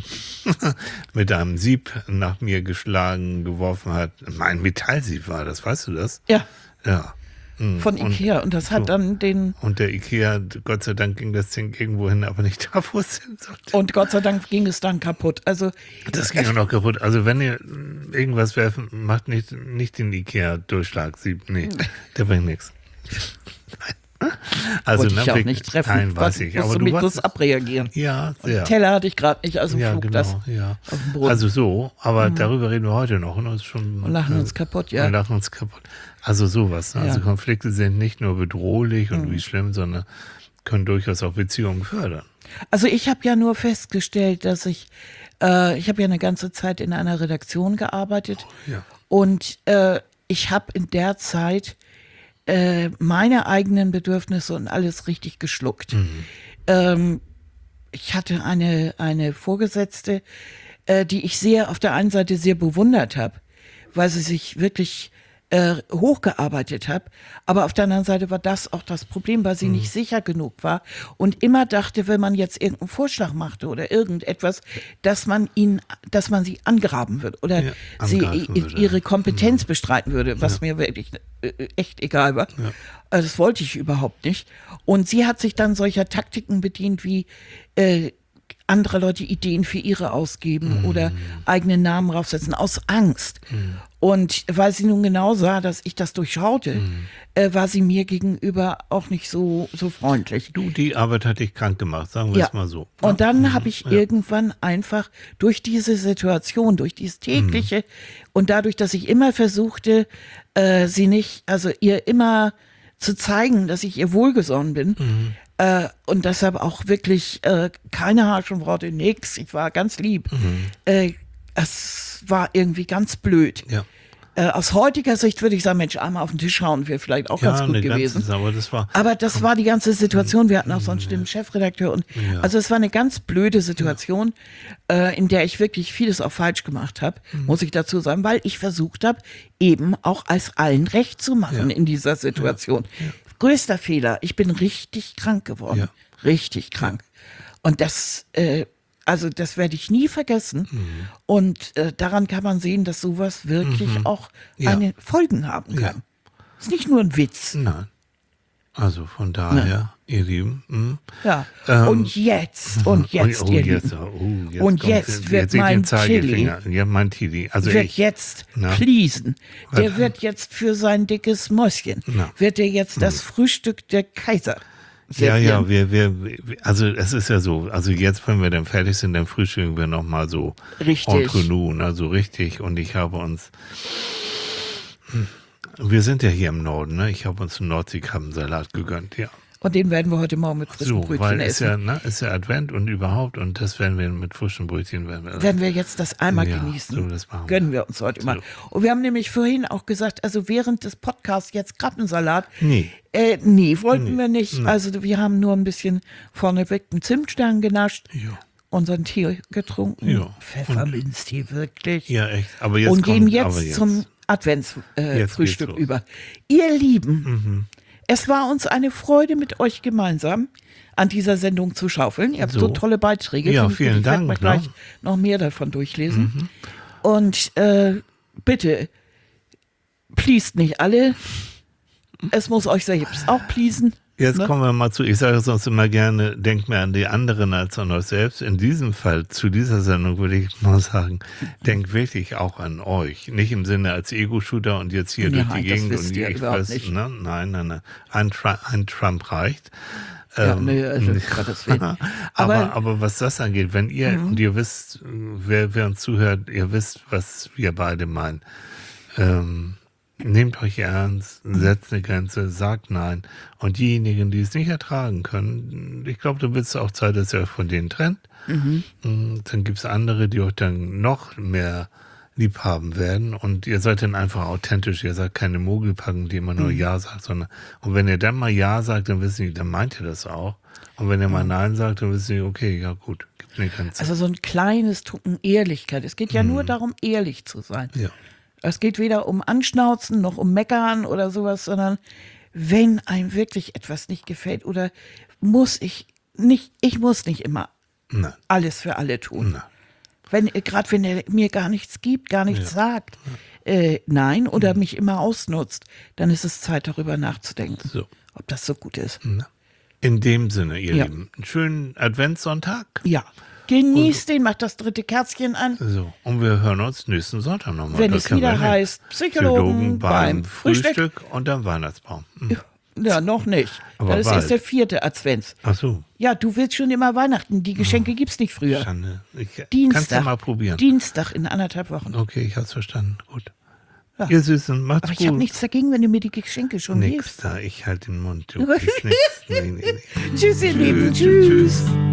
S1: mit einem Sieb nach mir geschlagen, geworfen hat. Mein Metallsieb war das, weißt du das?
S3: Ja.
S1: Ja. Mhm.
S3: Von Ikea. Und, und das hat so. dann den...
S1: Und der Ikea, Gott sei Dank ging das Ding irgendwo hin, aber nicht da, wo es hin sollte.
S3: Und Gott sei Dank ging es dann kaputt. Also
S1: das ging auch noch kaputt. Also wenn ihr irgendwas werfen, macht nicht, nicht den Ikea-Durchschlagsieb. Nee, der bringt nichts. Nein. Also
S3: wollte ich auch nicht treffen.
S1: Nein, weiß ich.
S3: Aber du musst bloß abreagieren.
S1: Ja, sehr.
S3: Teller hatte ich gerade nicht, also
S1: ja,
S3: flog
S1: genau,
S3: das
S1: ja.
S3: auf den Boden.
S1: Also so, aber mhm. darüber reden wir heute noch. Und, uns schon,
S3: und lachen äh, uns kaputt, ja.
S1: Und lachen uns kaputt. Also sowas. Ne?
S3: Ja.
S1: Also Konflikte sind nicht nur bedrohlich und mhm. wie schlimm, sondern können durchaus auch Beziehungen fördern.
S3: Also ich habe ja nur festgestellt, dass ich, äh, ich habe ja eine ganze Zeit in einer Redaktion gearbeitet.
S1: Oh, ja.
S3: Und äh, ich habe in der Zeit meine eigenen Bedürfnisse und alles richtig geschluckt. Mhm. Ähm, ich hatte eine, eine Vorgesetzte, äh, die ich sehr auf der einen Seite sehr bewundert habe, weil sie sich wirklich äh, hochgearbeitet hat. Aber auf der anderen Seite war das auch das Problem, weil sie mhm. nicht sicher genug war und immer dachte, wenn man jetzt irgendeinen Vorschlag machte oder irgendetwas, dass man ihn, dass man sie angraben würde oder ja, sie würde. ihre Kompetenz mhm. bestreiten würde, was ja. mir wirklich äh, echt egal war. Ja. Also das wollte ich überhaupt nicht. Und sie hat sich dann solcher Taktiken bedient wie äh, andere Leute Ideen für ihre ausgeben mm. oder eigene Namen draufsetzen, aus Angst. Mm. Und weil sie nun genau sah, dass ich das durchschaute, mm. äh, war sie mir gegenüber auch nicht so, so freundlich.
S1: Du, die Arbeit hat dich krank gemacht, sagen wir
S3: ja.
S1: es mal so.
S3: Und dann
S1: mm.
S3: habe ich
S1: ja.
S3: irgendwann einfach durch diese Situation, durch dieses tägliche mm. und dadurch, dass ich immer versuchte, äh, sie nicht, also ihr immer zu zeigen, dass ich ihr wohlgesonnen bin, mm. Äh, und deshalb auch wirklich äh, keine harschen Worte, nix. Ich war ganz lieb. Mhm. Äh, es war irgendwie ganz blöd.
S1: Ja.
S3: Äh, aus heutiger Sicht würde ich sagen, Mensch, einmal auf den Tisch hauen wäre vielleicht auch
S1: Ja,
S3: ganz gut
S1: eine
S3: gewesen.
S1: ganze, aber das war.
S3: Aber das war die ganze Situation. Wir hatten auch sonst den Chefredakteur. Und
S1: Ja.
S3: also es war eine ganz blöde Situation, äh, in der ich wirklich vieles auch falsch gemacht habe,
S1: Mhm.
S3: muss ich dazu sagen, weil ich versucht habe, eben auch als allen recht zu machen
S1: Ja.
S3: in dieser Situation. Größter Fehler, ich bin richtig krank geworden.
S1: Ja.
S3: Richtig krank. Und das, äh, also das werde ich nie vergessen.
S1: Mhm.
S3: Und äh, daran kann man sehen, dass sowas wirklich auch
S1: Ja.
S3: eine Folgen haben kann.
S1: Ja.
S3: Ist nicht nur ein Witz.
S1: Nein. Also von daher, ihr Lieben. Mh.
S3: Ja.
S1: Ähm,
S3: und jetzt, und jetzt,
S1: oh,
S3: ihr
S1: jetzt,
S3: Lieben,
S1: oh, jetzt
S3: Und
S1: kommt-
S3: jetzt wird
S1: seht ihr
S3: mein
S1: den Zeigefinger. Ja, mein Tilly. Also
S3: wird
S1: ich.
S3: jetzt
S1: Na?
S3: pleasen. Der
S1: Was?
S3: wird jetzt für sein dickes Mäuschen,
S1: Na.
S3: wird er jetzt das Frühstück der Kaiser
S1: Ja,
S3: servieren.
S1: ja, wir, wir, wir- also es ist ja so, also jetzt, wenn wir dann fertig sind, dann frühstücken wir nochmal so
S3: Richtig.
S1: entre nous, ne, so richtig. Und ich habe uns, hm, wir sind ja hier im Norden, ne? Ich habe uns einen Nordseekrabbensalat gegönnt, ja.
S3: Und den werden wir heute Morgen mit frischen
S1: So,
S3: Brötchen
S1: weil ist
S3: essen.
S1: ja, ne, ist ja Advent und überhaupt und das werden wir mit frischen Brötchen werden wir.
S3: Werden wir jetzt das einmal
S1: Ja,
S3: genießen.
S1: so, das machen wir.
S3: Gönnen wir uns heute mal.
S1: So.
S3: Und wir haben nämlich vorhin auch gesagt, also während des Podcasts jetzt Krabbensalat.
S1: Nee.
S3: Äh, nee, wollten wir nicht.
S1: Nein.
S3: Also wir haben nur ein bisschen vorneweg einen Zimtstern genascht,
S1: Ja.
S3: unseren Tee getrunken.
S1: Ja.
S3: Pfefferminztee wirklich.
S1: Ja, echt. Aber jetzt
S3: Und gehen
S1: kommt,
S3: jetzt,
S1: aber jetzt.
S3: zum
S1: Jetzt
S3: Adventsfrühstück äh,
S1: geht's
S3: Frühstück
S1: los.
S3: über. Ihr Lieben, es war uns eine Freude, mit euch gemeinsam an dieser Sendung zu schaufeln. Ihr habt so,
S1: So.
S3: tolle Beiträge.
S1: Ja,
S3: Finde ich
S1: vielen
S3: gut. Ich werde
S1: Dank,
S3: mal gleich
S1: ne?
S3: noch mehr davon durchlesen. Und äh, bitte, pleased nicht alle. Es muss euch selbst auch pleasen.
S1: Jetzt
S3: ne?
S1: kommen wir mal zu, ich sage sonst immer gerne, denkt mehr an die anderen als an euch selbst. In diesem Fall, zu dieser Sendung würde ich mal sagen, denkt wirklich auch an euch. Nicht im Sinne als Ego-Shooter und jetzt hier
S3: Nein,
S1: durch die
S3: das
S1: Gegend
S3: wisst
S1: und
S3: ihr
S1: ich
S3: überhaupt
S1: weiß,
S3: nicht.
S1: ne? Nein, nein, nein. Ein, Trump, ein Trump reicht.
S3: Ja,
S1: Ähm,
S3: nee, also, Gottes Willen.
S1: aber,
S3: Aber-
S1: aber was das angeht, wenn ihr, und ihr wisst, wer, wer uns zuhört, ihr wisst, was wir beide meinen. Ähm, nehmt euch ernst, setzt eine Grenze, sagt nein. Und diejenigen, die es nicht ertragen können, ich glaube, du willst auch Zeit, dass ihr euch von denen trennt.
S3: Mhm.
S1: Mm, Dann gibt es andere, die euch dann noch mehr lieb haben werden. Und ihr seid dann einfach authentisch. Ihr seid keine Mogelpacken, die immer nur
S3: Mhm.
S1: Ja sagt, sondern, und wenn ihr dann mal Ja sagt, dann wissen die, dann meint ihr das auch. Und wenn ihr mal Nein sagt, dann wissen die, okay, ja gut, gibt eine Grenze.
S3: Also so ein kleines Tucken Ehrlichkeit. Es geht ja nur darum, ehrlich zu sein.
S1: ja.
S3: Es geht weder um Anschnauzen noch um Meckern oder sowas, sondern wenn einem wirklich etwas nicht gefällt oder muss ich nicht, ich muss nicht immer
S1: Nein,
S3: alles für alle tun.
S1: nein.
S3: Wenn, gerade wenn er mir gar nichts gibt, gar nichts sagt, äh, nein, oder mich immer ausnutzt, dann ist es Zeit, darüber nachzudenken,
S1: So.
S3: ob das so gut ist.
S1: Na. In dem Sinne, ihr
S3: Ja.
S1: Lieben, einen schönen Adventssonntag.
S3: Ja. Genießt den, macht das dritte Kerzchen an.
S1: So, und wir hören uns nächsten Sonntag nochmal.
S3: Wenn
S1: Das
S3: es
S1: können wir
S3: wieder
S1: hin.
S3: heißt, Psychologen beim Frühstück.
S1: Frühstück und am Weihnachtsbaum. Hm.
S3: Ja, noch nicht.
S1: Aber
S3: das ist
S1: bald.
S3: erst der vierte Advents.
S1: Ach so,
S3: Ja, du willst schon immer Weihnachten. Die Geschenke gibt's nicht früher.
S1: Schande. Ich, kannst
S3: Dienstag.
S1: du mal probieren.
S3: Dienstag in anderthalb Wochen.
S1: Okay, ich hab's verstanden. Gut.
S3: Ja.
S1: Ihr Süßen, macht's
S3: Aber ich
S1: gut.
S3: habe nichts dagegen, wenn du mir die Geschenke schon
S1: Nix
S3: gibst.
S1: da, ich halt den Mund. Du kriegst nix. Nee, nee, nee.
S3: Tschüss, ihr Lieben.
S1: Tschüss.
S3: Tschüss.